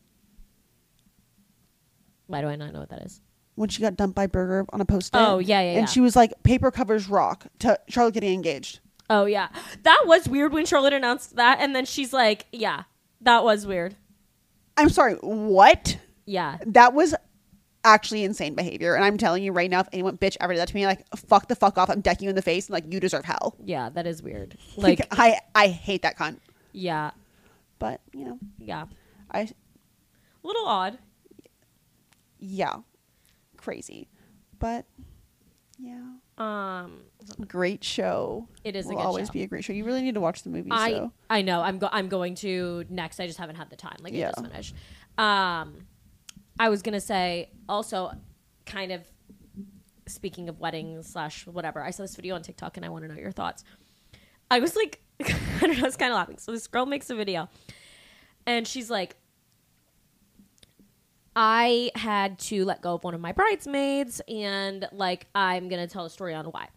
S1: Why do I not know what that is?
S2: When she got dumped by Burger on a post-it.
S1: Oh, yeah, yeah,
S2: And
S1: yeah.
S2: she was like, paper covers rock, to Charlotte getting engaged.
S1: Oh, yeah. That was weird when Charlotte announced that. And then she's like, yeah, that was weird.
S2: I'm sorry, what?
S1: Yeah.
S2: That was actually insane behavior. And I'm telling you right now, if anyone bitch ever did that to me, like, fuck the fuck off. I'm decking you in the face and like, you deserve hell.
S1: Yeah, that is weird.
S2: Like,
S1: Like,
S2: I, I hate that cunt.
S1: yeah.
S2: But, you know,
S1: Yeah.
S2: I,
S1: A little odd.
S2: yeah, crazy. But, yeah.
S1: Um,
S2: Great show.
S1: It is a
S2: Will
S1: good
S2: always
S1: show.
S2: be a great show. You really need to watch the movie.
S1: I
S2: so.
S1: I know. I'm go- I'm going to next. I just haven't had the time. Like,
S2: Yeah.
S1: I just finished. Um, I was going to say also kind of speaking of weddings slash whatever, I saw this video on TikTok and I want to know your thoughts. I was like, I don't know, I was kind of laughing. So this girl makes a video and she's like, I had to let go of one of my bridesmaids and like, I'm going to tell a story on why.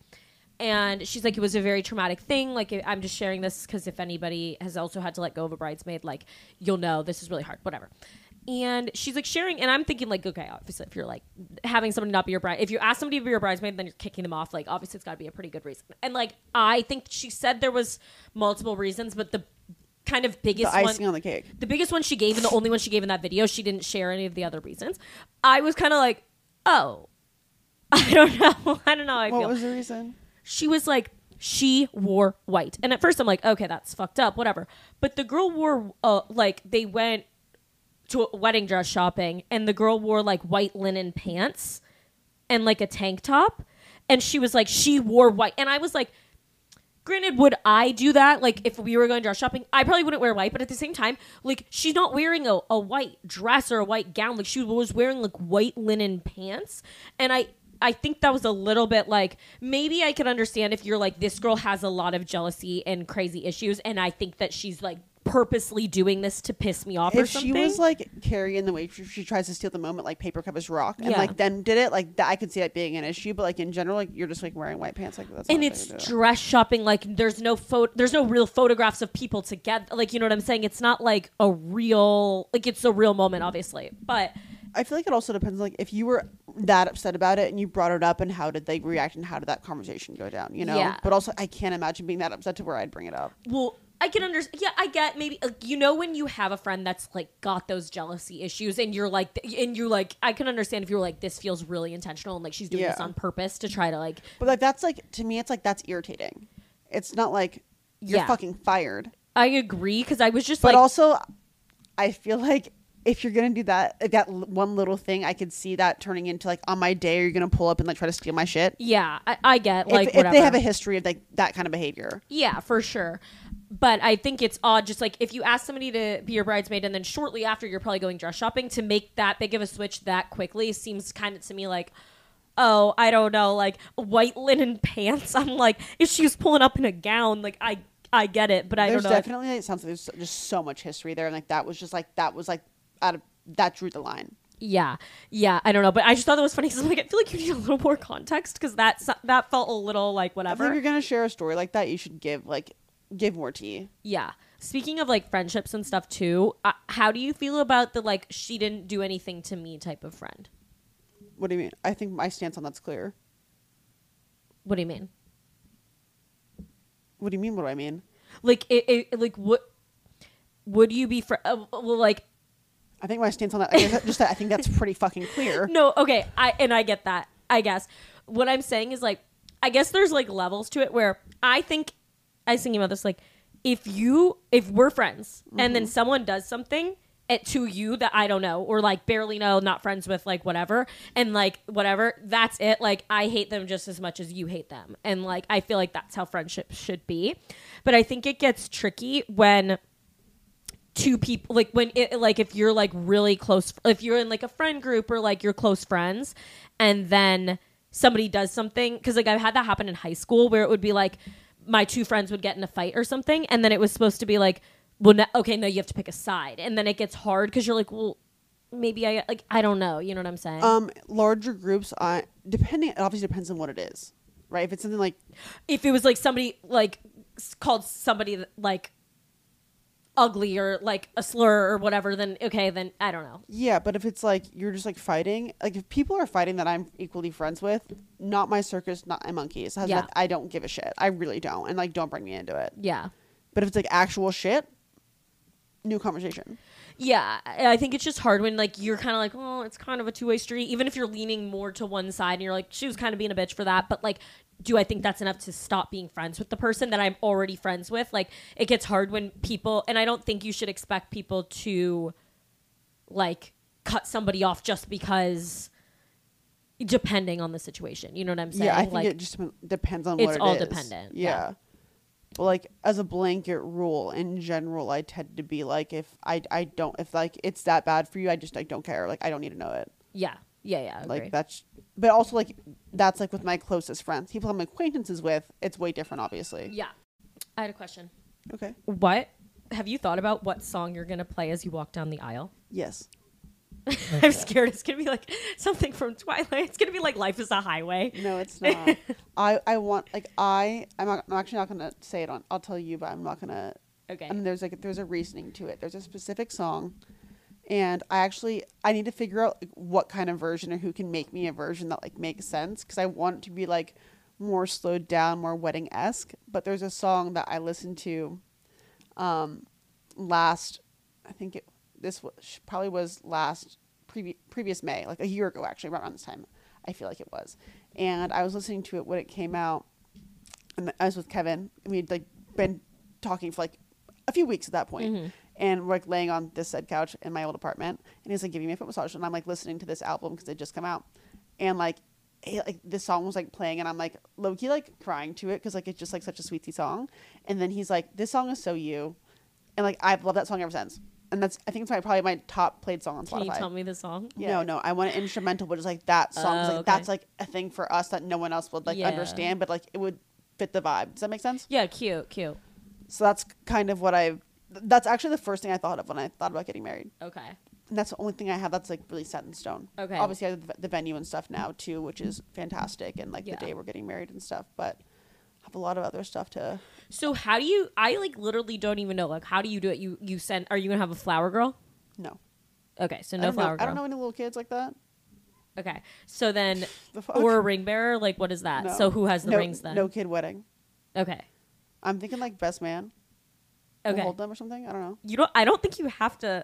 S1: And she's like, it was a very traumatic thing. Like, I'm just sharing this because if anybody has also had to let go of a bridesmaid, like, you'll know this is really hard, whatever. And she's like sharing, and I'm thinking like, okay, obviously if you're like having somebody not be your bride, if you ask somebody to be your bridesmaid, then you're kicking them off. Like, obviously it's got to be a pretty good reason. And like, I think she said there was multiple reasons, but the kind of biggest
S2: The icing
S1: one,
S2: on the cake.
S1: the biggest one she gave, and the only one she gave in that video, she didn't share any of the other reasons. I was kind of like, oh, I don't know, I don't know how I
S2: What
S1: feel.
S2: was the reason?
S1: She was like, she wore white. And at first I'm like, okay, that's fucked up, whatever. But the girl wore, uh, like, they went to a wedding dress shopping and the girl wore like white linen pants and like a tank top. And she was like, she wore white. And I was like, granted, would I do that? Like, if we were going dress shopping, I probably wouldn't wear white. But at the same time, like, she's not wearing a, a white dress or a white gown. Like, she was wearing like white linen pants. And I, I think that was a little bit like, maybe I could understand if you're like, this girl has a lot of jealousy and crazy issues. And I think that she's like purposely doing this to piss me off or
S2: If
S1: something.
S2: she was like Carrie in the way she, she tries to steal the moment, like paper covers rock, and
S1: Yeah.
S2: like then did it, like that, I could see that being an issue. But like in general, like you're just like wearing white pants, like that's.
S1: And
S2: not
S1: it's
S2: a thing to do.
S1: dress shopping. Like there's no photo, there's no real photographs of people together. Like, you know what I'm saying? It's not like a real, like it's a real moment, obviously. But
S2: I feel like it also depends. Like if you were that upset about it and you brought it up, and how did they react, and how did that conversation go down? You know.
S1: Yeah.
S2: But also, I can't imagine being that upset to where I'd bring it up.
S1: well, I can understand. Yeah, I get maybe, like, you know, when you have a friend that's like got those jealousy issues and you're like, and you're like, I can understand if you were like, this feels really intentional and like she's doing
S2: Yeah.
S1: this on purpose to try to like,
S2: But like that's like to me, it's like that's irritating. It's not like you're
S1: Yeah.
S2: fucking fired.
S1: I agree. Cause I was just
S2: But
S1: like,
S2: also, I feel like if you're gonna do that, like that l- one little thing, I could see that turning into like on my day, are you gonna pull up and like try to steal my shit?
S1: yeah, I, I get like,
S2: if, if
S1: whatever.
S2: they have a history of like that kind of behavior.
S1: Yeah, for sure. But I think it's odd, just like if you ask somebody to be your bridesmaid and then shortly after you're probably going dress shopping, to make that big of a switch that quickly seems kind of to me like, oh, I don't know, like white linen pants. I'm like, if she was pulling up in a gown, like I I get it, but I
S2: There's
S1: don't know.
S2: definitely it sounds like there's just so much history there, and like that was just like that was like out of that drew the line.
S1: Yeah, yeah, I don't know, but I just thought that was funny because I'm like, I feel like you need a little more context because that that felt a little like
S2: I think
S1: whatever.
S2: if you're gonna share a story like that, you should give like give more tea.
S1: Yeah. Speaking of like friendships and stuff too, uh, how do you feel about the like she didn't do anything to me type of friend?
S2: What do you mean? I think my stance on that's clear.
S1: What do you mean?
S2: What do you mean? What do I mean?
S1: Like it, it like what would you be fr- uh, well like
S2: I think my stance on that, I guess, just that I think that's pretty fucking clear.
S1: no, okay, I and I get that. I guess what I'm saying is like, I guess there's like levels to it where I think I was thinking about this, like if you, if we're friends mm-hmm. and then someone does something it to you that I don't know or like barely know, not friends with, like whatever, and like whatever, that's it. Like I hate them just as much as you hate them, and like I feel like that's how friendships should be. But I think it gets tricky when two people, like when it, like if you're like really close, if you're in like a friend group or like you're close friends, and then somebody does something, because like I've had that happen in high school where it would be like my two friends would get in a fight or something, and then it was supposed to be like, well, no, okay, no, you have to pick a side, and then it gets hard because you're like, well, maybe I like I don't know, you know what I'm saying?
S2: Um, larger groups, I depending, it obviously depends on what it is, right? If it's something like,
S1: if it was like somebody like called somebody like ugly or like a slur or whatever, then okay, then I don't know.
S2: Yeah, but if it's like you're just like fighting, like if people are fighting that I'm equally friends with, not my circus, not my monkeys. Has
S1: Yeah.
S2: not, I don't give a shit. I really don't, and like don't bring me into it.
S1: Yeah.
S2: But if it's like actual shit, new conversation.
S1: Yeah, I think it's just hard when like you're kind of like, oh, it's kind of a two-way street, even if you're leaning more to one side and you're like, she was kind of being a bitch for that, but like, do I think that's enough to stop being friends with the person that I'm already friends with? Like, it gets hard when people, and I don't think you should expect people to like cut somebody off just because, depending on the situation, you know what I'm saying?
S2: Yeah, I think
S1: like,
S2: it just depends on what it is.
S1: it's all dependent.
S2: Yeah.
S1: Yeah.
S2: But like as a blanket rule in general, I tend to be like, if I, I don't, if like it's that bad for you, I just like don't care. Like I don't need to know it.
S1: Yeah. Yeah. Yeah. I agree.
S2: Like that's, but also like that's like with my closest friends, people I'm acquaintances with, it's way different, obviously.
S1: Yeah. I had a question.
S2: Okay.
S1: What have you thought about what song you're going to play as you walk down the aisle?
S2: Yes.
S1: I'm scared it's going to be like something from Twilight. It's going to be like Life is a Highway.
S2: No, it's not. I, I want, like, I, I'm, not, I'm actually not going to say it on, I'll tell you, but I'm not going to.
S1: Okay.
S2: And there's like, there's a reasoning to it. There's a specific song. And I actually, I need to figure out like, what kind of version or who can make me a version that like makes sense. Cause I want it to be like more slowed down, more wedding-esque. But there's a song that I listened to um, last, I think it, this was, probably was last previ- previous May, like a year ago, actually, right around this time. I feel like it was. And I was listening to it when it came out. And I was with Kevin. And we'd like been talking for like a few weeks at that point. Mm-hmm. And we're like laying on this said couch in my old apartment. And he's like giving me a foot massage. And I'm like listening to this album because it just come out. And like, it, like this song was like playing. And I'm like low-key like crying to it because like it's just like such a sweetie song. And then he's like, this song is so you. And like I've loved that song ever since. And that's, I think it's my, probably my top played song on Spotify.
S1: Can you tell me the song?
S2: Yeah. No, no. I want an instrumental, but it's like that song.
S1: Oh,
S2: like,
S1: okay.
S2: That's like a thing for us that no one else would like
S1: Yeah.
S2: understand, but like it would fit the vibe. Does that make sense?
S1: Yeah, cute, cute.
S2: So that's kind of what I've, that's actually the first thing I thought of when I thought about getting married.
S1: Okay.
S2: And that's the only thing I have that's like really set in stone.
S1: Okay.
S2: Obviously I have the, the venue and stuff now too, which is fantastic. And like
S1: Yeah.
S2: the day we're getting married and stuff, but I have a lot of other stuff to.
S1: So how do you, I like literally don't even know, like how do you do it? You, you send, are you going to have a flower girl?
S2: No.
S1: Okay, so
S2: I
S1: no
S2: don't
S1: flower
S2: know,
S1: girl.
S2: I don't know any little kids like that.
S1: Okay, so then,
S2: The fuck?
S1: or a ring bearer, like what is that?
S2: No.
S1: So who has the
S2: no,
S1: rings then?
S2: No kid wedding.
S1: Okay.
S2: I'm thinking like best man. We'll
S1: Okay.
S2: hold them or something. I don't know.
S1: You don't, I don't think you have to.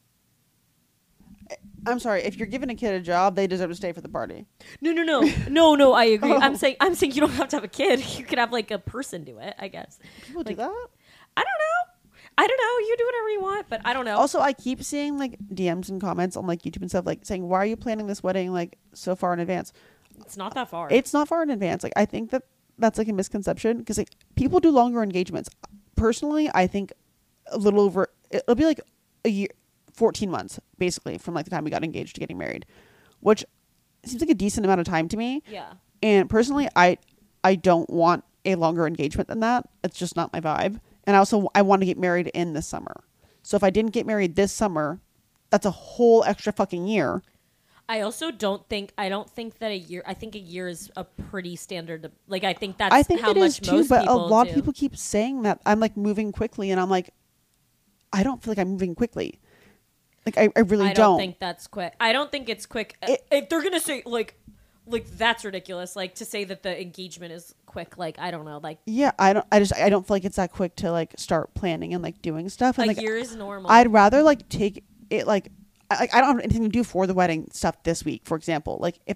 S2: I'm sorry. If you're giving a kid a job, they deserve to stay for the party.
S1: No, no, no, no, no. I agree.
S2: Oh.
S1: I'm saying, I'm saying you don't have to have a kid. You could have like a person do it. I guess.
S2: People
S1: Like,
S2: do that.
S1: I don't know. I don't know. You do whatever you want, but I don't know.
S2: Also, I keep seeing like D Ms and comments on like YouTube and stuff, like saying, "Why are you planning this wedding like so far in advance?"
S1: It's not that far.
S2: It's not far in advance. Like I think that that's like a misconception because like people do longer engagements. Personally, I think a little over. It'll be like a year, fourteen months basically from like the time we got engaged to getting married, which seems like a decent amount of time to me.
S1: Yeah.
S2: And personally, I I don't want a longer engagement than that. It's just not my vibe. And I also I want to get married in the summer. So if I didn't get married this summer, that's a whole extra fucking year.
S1: I also don't think I don't think that a year. I think a year is a pretty standard. Like I think that's
S2: I think
S1: how
S2: it
S1: much
S2: is too,
S1: most
S2: but a
S1: people
S2: lot
S1: do.
S2: of people keep saying that I'm like moving quickly, and I'm like, I don't feel like I'm moving quickly. Like I, I really
S1: I don't, think that's quick. I don't think it's quick.
S2: It-
S1: if they're gonna say like, like that's ridiculous. Like to say that the engagement is quick. Like I don't know. Like
S2: Yeah, I don't. I just I don't feel like it's that quick to like start planning and like doing stuff.
S1: a
S2: And like
S1: year is normal.
S2: I'd rather like take it like I, like I don't have anything to do for the wedding stuff this week. For example, like if I was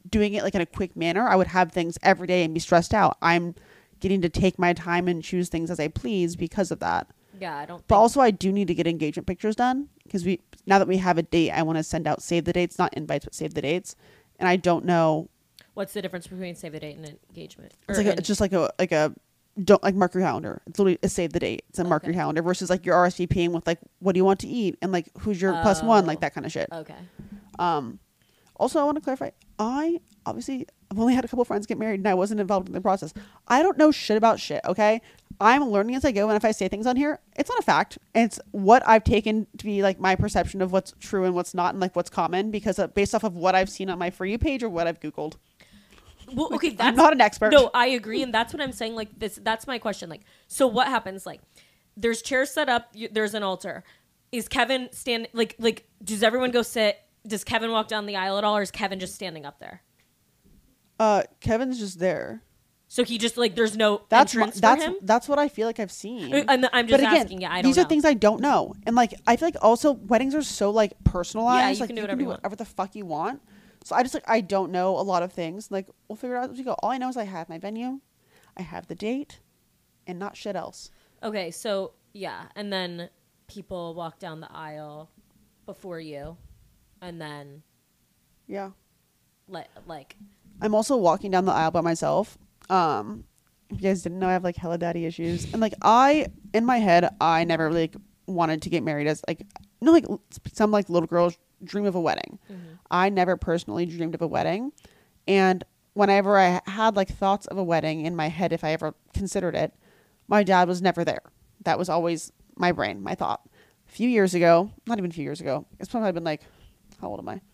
S2: doing it like in a quick manner, I would have things every day and be stressed out. I'm getting to take my time and choose things as I please because of that.
S1: Yeah, I don't.
S2: But
S1: think-
S2: also, I do need to get engagement pictures done because we now that we have a date, I want to send out save the dates, not invites, but save the dates. And I don't know.
S1: What's the difference between save the date and engagement?
S2: It's
S1: Or
S2: like a,
S1: en-
S2: it's just like a like a don't like mark your calendar. It's literally a save the date. It's a mark your
S1: Okay.
S2: calendar versus like your R S V Ping with like what do you want to eat and like who's your plus one, like
S1: Oh.
S2: that kind of shit.
S1: okay.
S2: Um, also, I want to clarify. I obviously I've only had a couple of friends get married, and I wasn't involved in the process. I don't know shit about shit. Okay, I'm learning as I go, and if I say things on here, it's not a fact. It's what I've taken to be like my perception of what's true and what's not, and like what's common, because uh, based off of what I've seen on my For You page or what I've Googled.
S1: Well, okay, that's
S2: I'm not an expert.
S1: No, I agree, and that's what I'm saying. Like this, that's my question. Like, so what happens? Like, there's chairs set up. You, there's an altar. Is Kevin stand? Like, like does everyone go sit? Does Kevin walk down the aisle at all, or is Kevin just standing up there?
S2: Uh, Kevin's just there.
S1: So he just like there's no
S2: That's my,
S1: entrance
S2: that's
S1: for him.
S2: that's what I feel like I've seen.
S1: Uh, and I'm just
S2: but again,
S1: asking. Yeah, I don't
S2: these
S1: know.
S2: are things I don't know, and like I feel like also weddings are so like personalized.
S1: Yeah, you
S2: like
S1: can do
S2: you
S1: whatever
S2: can do
S1: you want.
S2: whatever the fuck you want. So I just like I don't know a lot of things. Like we'll figure it out as we go. All I know is I have my venue, I have the date, and not shit else.
S1: Okay, so yeah, and then people walk down the aisle before you, and then
S2: Yeah.
S1: let like
S2: I'm also walking down the aisle by myself. Um, if you guys didn't know, I have like hella daddy issues, and like I, in my head, I never really like, wanted to get married as like, you know, like l- some like little girls dream of a wedding. I never personally dreamed of a wedding, and whenever I had like thoughts of a wedding in my head, if I ever considered it, my dad was never there. That was always my brain, my thought. A few years ago, not even a few years ago, it's probably been like, how old am I?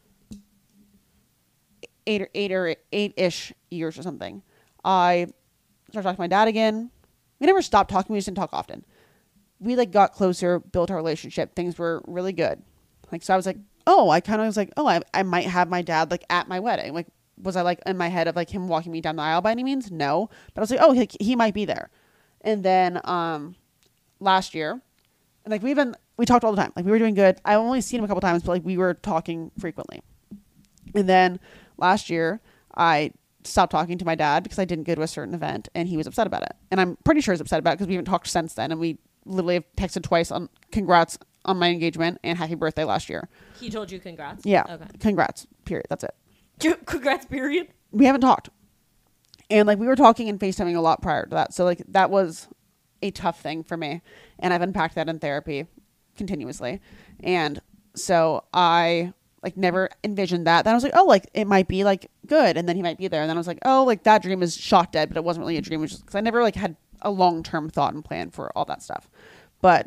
S2: Eight or eight or eight-ish years or something. I started talking to my dad again. We never stopped talking. We just didn't talk often. We like got closer, built our relationship. Things were really good. Like, so I was like, oh, I kind of was like, oh, I, I might have my dad like at my wedding. Like, was I like in my head of like him walking me down the aisle by any means? No. But I was like, oh, he, he might be there. And then um, last year, and like we've been, we talked all the time. Like we were doing good. I've only seen him a couple times, but like we were talking frequently. And then last year, I stopped talking to my dad because I didn't go to a certain event, and he was upset about it. And I'm pretty sure he's upset about it because we haven't talked since then, and we literally have texted twice on congrats on my engagement and happy birthday last year.
S1: he told you congrats.
S2: Yeah,
S1: Okay.
S2: congrats. Period. That's it.
S1: Congrats. Period.
S2: We haven't talked, and like we were talking and FaceTiming a lot prior to that, so like that was a tough thing for me, and I've unpacked that in therapy continuously, and so I like never envisioned that. Then I was like, oh, like it might be like good, and then he might be there. And then I was like, oh, like that dream is shot dead, but it wasn't really a dream, because I never like had a long term thought and plan for all that stuff. But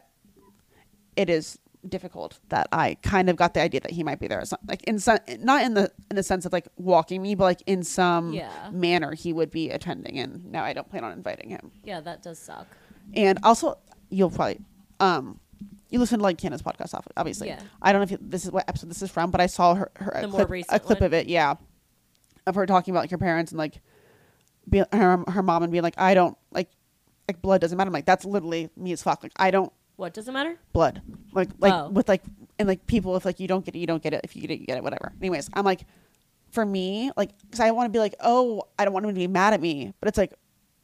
S2: it is difficult that I kind of got the idea that he might be there, so, like in some, not in the in the sense of like walking me, but like in some
S1: Yeah.
S2: manner he would be attending. And now I don't plan on inviting him.
S1: Yeah, that does suck.
S2: And also, you'll probably um. You listen to like Kiana's podcast, off- obviously.
S1: Yeah.
S2: I don't know if you, this is what episode this is from, but I saw her, her
S1: The
S2: a,
S1: more
S2: clip,
S1: recent
S2: a clip
S1: one?
S2: of it, yeah, of her talking about like her parents and like be, her her mom and being like, I don't like like blood doesn't matter. I'm like, that's literally me as fuck. Like I don't
S1: What doesn't matter?
S2: blood like like
S1: Oh.
S2: with like and like people, if like you don't get it, you don't get it. If you get it, you get it. Whatever. Anyways, I'm like, for me, like, because I want to be like, oh, I don't want him to be mad at me, but it's like,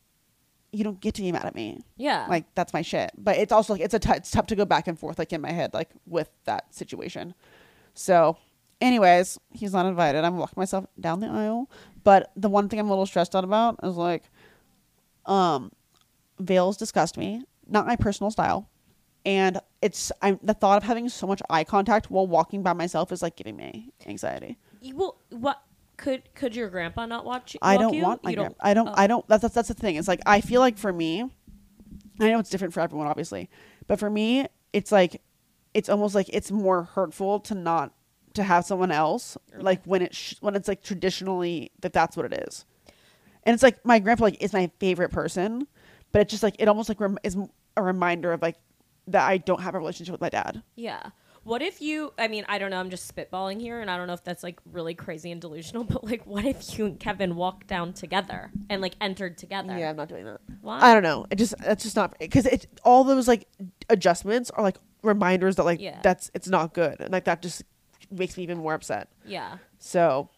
S2: you don't get to be mad at me.
S1: Yeah.
S2: Like that's my shit. But it's also like it's a t- it's tough to go back and forth like in my head like with that situation. So, anyways, he's not invited. I'm walking myself down the aisle. But the one thing I'm a little stressed out about is like, um, veils disgust me. Not my personal style, and it's I'm the thought of having so much eye contact while walking by myself is like giving me anxiety.
S1: You, well, what could could your grandpa not watch?
S2: I
S1: walk
S2: don't
S1: you?
S2: want my
S1: You
S2: grand- I don't
S1: oh.
S2: I don't that's, that's that's the thing. It's like I feel like for me, I know it's different for everyone obviously, but for me it's like it's almost like it's more hurtful to not to have someone else like when it sh- when it's like traditionally that that's what it is. And it's like my grandpa like is my favorite person, but it's just like it almost like rem- is a reminder of like that I don't have a relationship with my dad.
S1: Yeah. What if you, I mean, I don't know, I'm just spitballing here, and I don't know if that's like really crazy and delusional, but like, what if you and Kevin walked down together and like entered together?
S2: Yeah, I'm not doing that.
S1: Why?
S2: I don't know. It just that's just not because it all those like adjustments are like reminders that like
S1: Yeah.
S2: that's it's not good, and like that just makes me even more upset.
S1: Yeah.
S2: So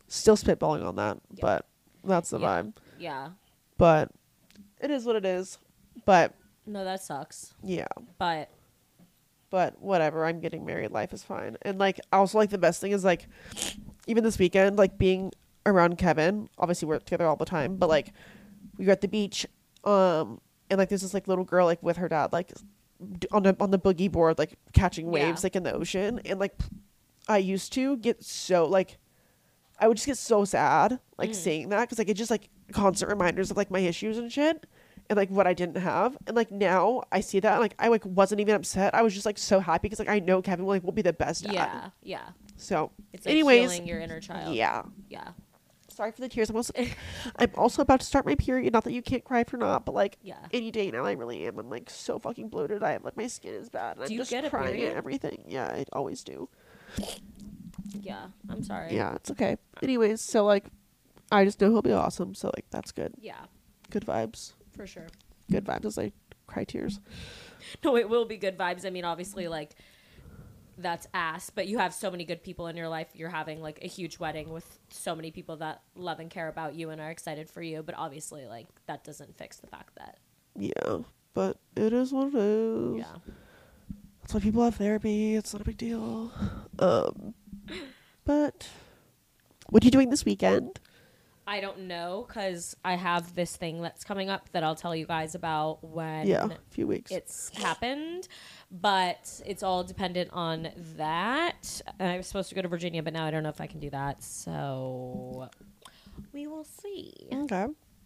S2: Still spitballing on that,
S1: Yeah.
S2: but that's the
S1: Yeah.
S2: vibe.
S1: Yeah.
S2: But it is what it is. But
S1: No, that sucks.
S2: yeah.
S1: But
S2: But whatever, I'm getting married, life is fine. And like also like the best thing is like even this weekend, like being around Kevin, obviously we're together all the time, but like we were at the beach, um and like there's this like little girl like with her dad like d- on the on the boogie board like catching waves
S1: Yeah.
S2: like in the ocean. And like I used to get so like I would just get so sad like
S1: Mm.
S2: seeing that, because like it's just like constant reminders of like my issues and shit and like what I didn't have. And like now I see that and like I like wasn't even upset. I was just like so happy because like I know Kevin will like will be the best dad.
S1: yeah, yeah.
S2: So
S1: It's like
S2: anyways,
S1: healing your inner child.
S2: yeah.
S1: Yeah.
S2: Sorry for the tears. I'm also I'm also about to start my period. Not that you can't cry for not, but like
S1: Yeah.
S2: any day now I really am. I'm like so fucking bloated. I have like my skin is bad. And
S1: Do
S2: I'm
S1: you
S2: just
S1: get a
S2: crying
S1: period?
S2: at everything. Yeah, I always do.
S1: Yeah. I'm sorry.
S2: Yeah, it's okay. Anyways, so like I just know he'll be awesome. So like that's good.
S1: Yeah.
S2: Good vibes.
S1: For sure.
S2: Good vibes as I cry tears.
S1: No, it will be good vibes. I mean, obviously, like, that's ass, but you have so many good people in your life. You're having, like, a huge wedding with so many people that love and care about you and are excited for you. But obviously, like, that doesn't fix the fact that,
S2: Yeah, but it is what it is.
S1: yeah.
S2: That's why people have therapy. It's not a big deal. Um, but what are you doing this weekend?
S1: I don't know, because I have this thing that's coming up that I'll tell you guys about when
S2: Yeah, a few weeks.
S1: it's happened, but it's all dependent on that. And I was supposed to go to Virginia, but now I don't know if I can do that, so we will see.
S2: Okay.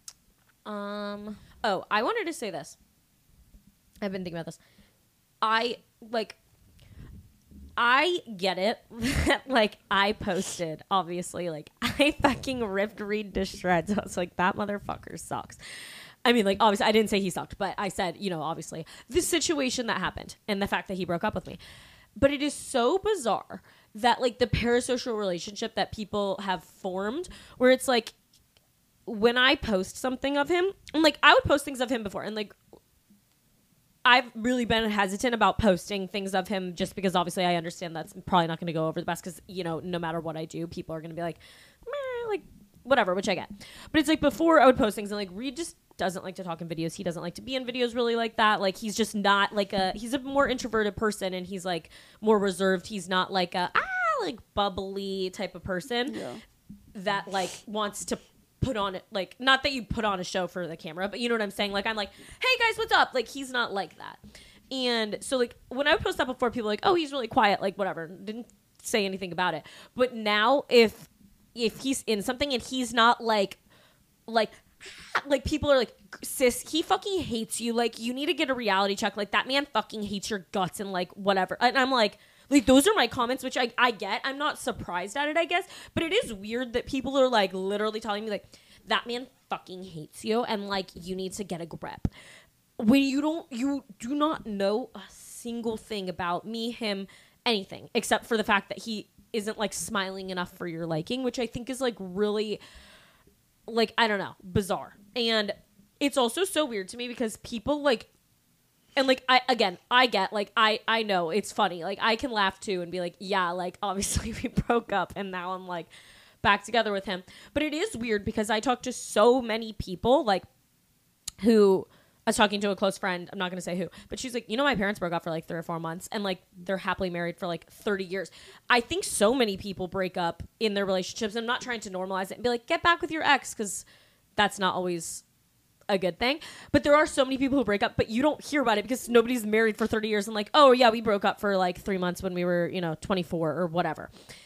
S1: Um. Oh, I wanted to say this. I've been thinking about this. I like. I get it. Like, I posted, obviously, like, I fucking ripped Reed to shreds. I was like, that motherfucker sucks. I mean, like, obviously, I didn't say he sucked, but I said, you know, obviously, the situation that happened and the fact that he broke up with me. But it is so bizarre that, like, the parasocial relationship that people have formed, where it's like, when I post something of him, and, like, I would post things of him before, and, like, I've really been hesitant about posting things of him just because obviously I understand that's probably not going to go over the best because, you know, no matter what I do, people are going to be like, meh, like, whatever, which I get. But it's like before I would post things and like Reed just doesn't like to talk in videos. He doesn't like to be in videos really like that. Like, he's just not like a, he's a more introverted person and he's like more reserved. He's not like a, ah, like bubbly type of person
S2: Yeah.
S1: that like wants to put on it, like, not that you put on a show for the camera, but you know what I'm saying? Like, I'm like, hey guys, what's up? Like, he's not like that. And so like when I would post that before, people were like, oh, he's really quiet, like whatever, didn't say anything about it. But now if if he's in something and he's not like like like people are like, sis, he fucking hates you, like you need to get a reality check, like that man fucking hates your guts and like whatever. And I'm like, like, those are my comments, which I, I get. I'm not surprised at it, I guess. But it is weird that people are, like, literally telling me, like, that man fucking hates you and, like, you need to get a grip. When you don't, you do not know a single thing about me, him, anything, except for the fact that he isn't, like, smiling enough for your liking, which I think is, like, really, like, I don't know, bizarre. And it's also so weird to me because people, like, and, like, I, again, I get, like, I, I know it's funny. Like, I can laugh, too, and be like, yeah, like, obviously we broke up, and now I'm, like, back together with him. But it is weird because I talk to so many people, like, who, I was talking to a close friend, I'm not going to say who, but she's like, you know, my parents broke up for, like, three or four months, and, like, they're happily married for, like, thirty years. I think so many people break up in their relationships. I'm not trying to normalize it and be like, get back with your ex, because that's not always a good thing, but there are so many people who break up, but you don't hear about it because nobody's married for thirty years and like, oh yeah, we broke up for like three months when we were, you know, twenty-four or whatever.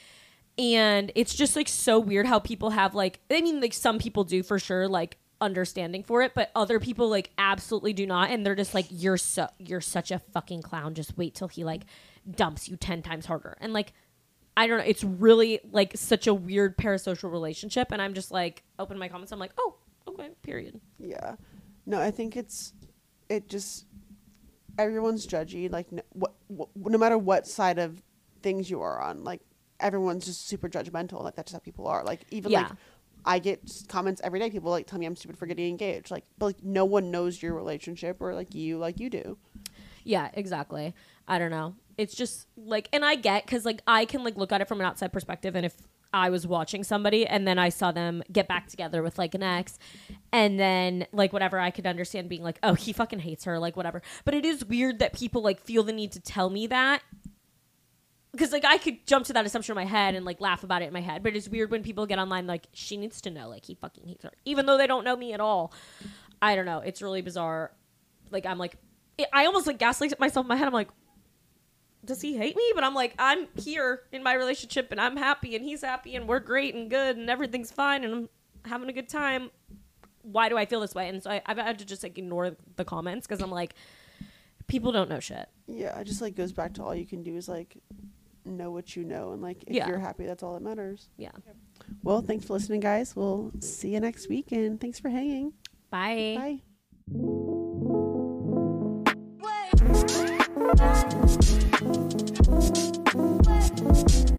S1: And it's just like so weird how people have like, I mean, like some people do for sure, like understanding for it, but other people like absolutely do not, and they're just like, you're so you're such a fucking clown, just wait till he like dumps you ten times harder. And like, I don't know, it's really like such a weird parasocial relationship, and I'm just like, open my comments, I'm like, oh, okay, period.
S2: Yeah. No, I think it's, it just, everyone's judgy. Like, no, what, what, no matter what side of things you are on, like, everyone's just super judgmental. Like, that's just how people are. Like, even,
S1: Yeah.
S2: like, I get comments every day. People, like, tell me I'm stupid for getting engaged. Like, but, like, no one knows your relationship or, like, you like you do.
S1: Yeah, exactly. I don't know. It's just, like, and I get, because, like, I can, like, look at it from an outside perspective, and if I was watching somebody and then I saw them get back together with like an ex, and then like whatever, I could understand being like, oh, he fucking hates her, like whatever. But it is weird that people like feel the need to tell me that, because like I could jump to that assumption in my head and like laugh about it in my head, but it's weird when people get online like, she needs to know like he fucking hates her, even though they don't know me at all. I don't know, it's really bizarre. Like I'm like, I almost like gaslight myself in my head. I'm like, does he hate me? But I'm like, I'm here in my relationship and I'm happy and he's happy and we're great and good and everything's fine and I'm having a good time. Why do I feel this way? And so I, I've had to just like ignore the comments because I'm like, people don't know shit.
S2: Yeah, it just like goes back to all you can do is like know what you know, and like if
S1: Yeah.
S2: you're happy, that's all that matters.
S1: Yeah.
S2: Well, thanks for listening, guys. We'll see you next week, and thanks for hanging.
S1: Bye.
S2: Bye.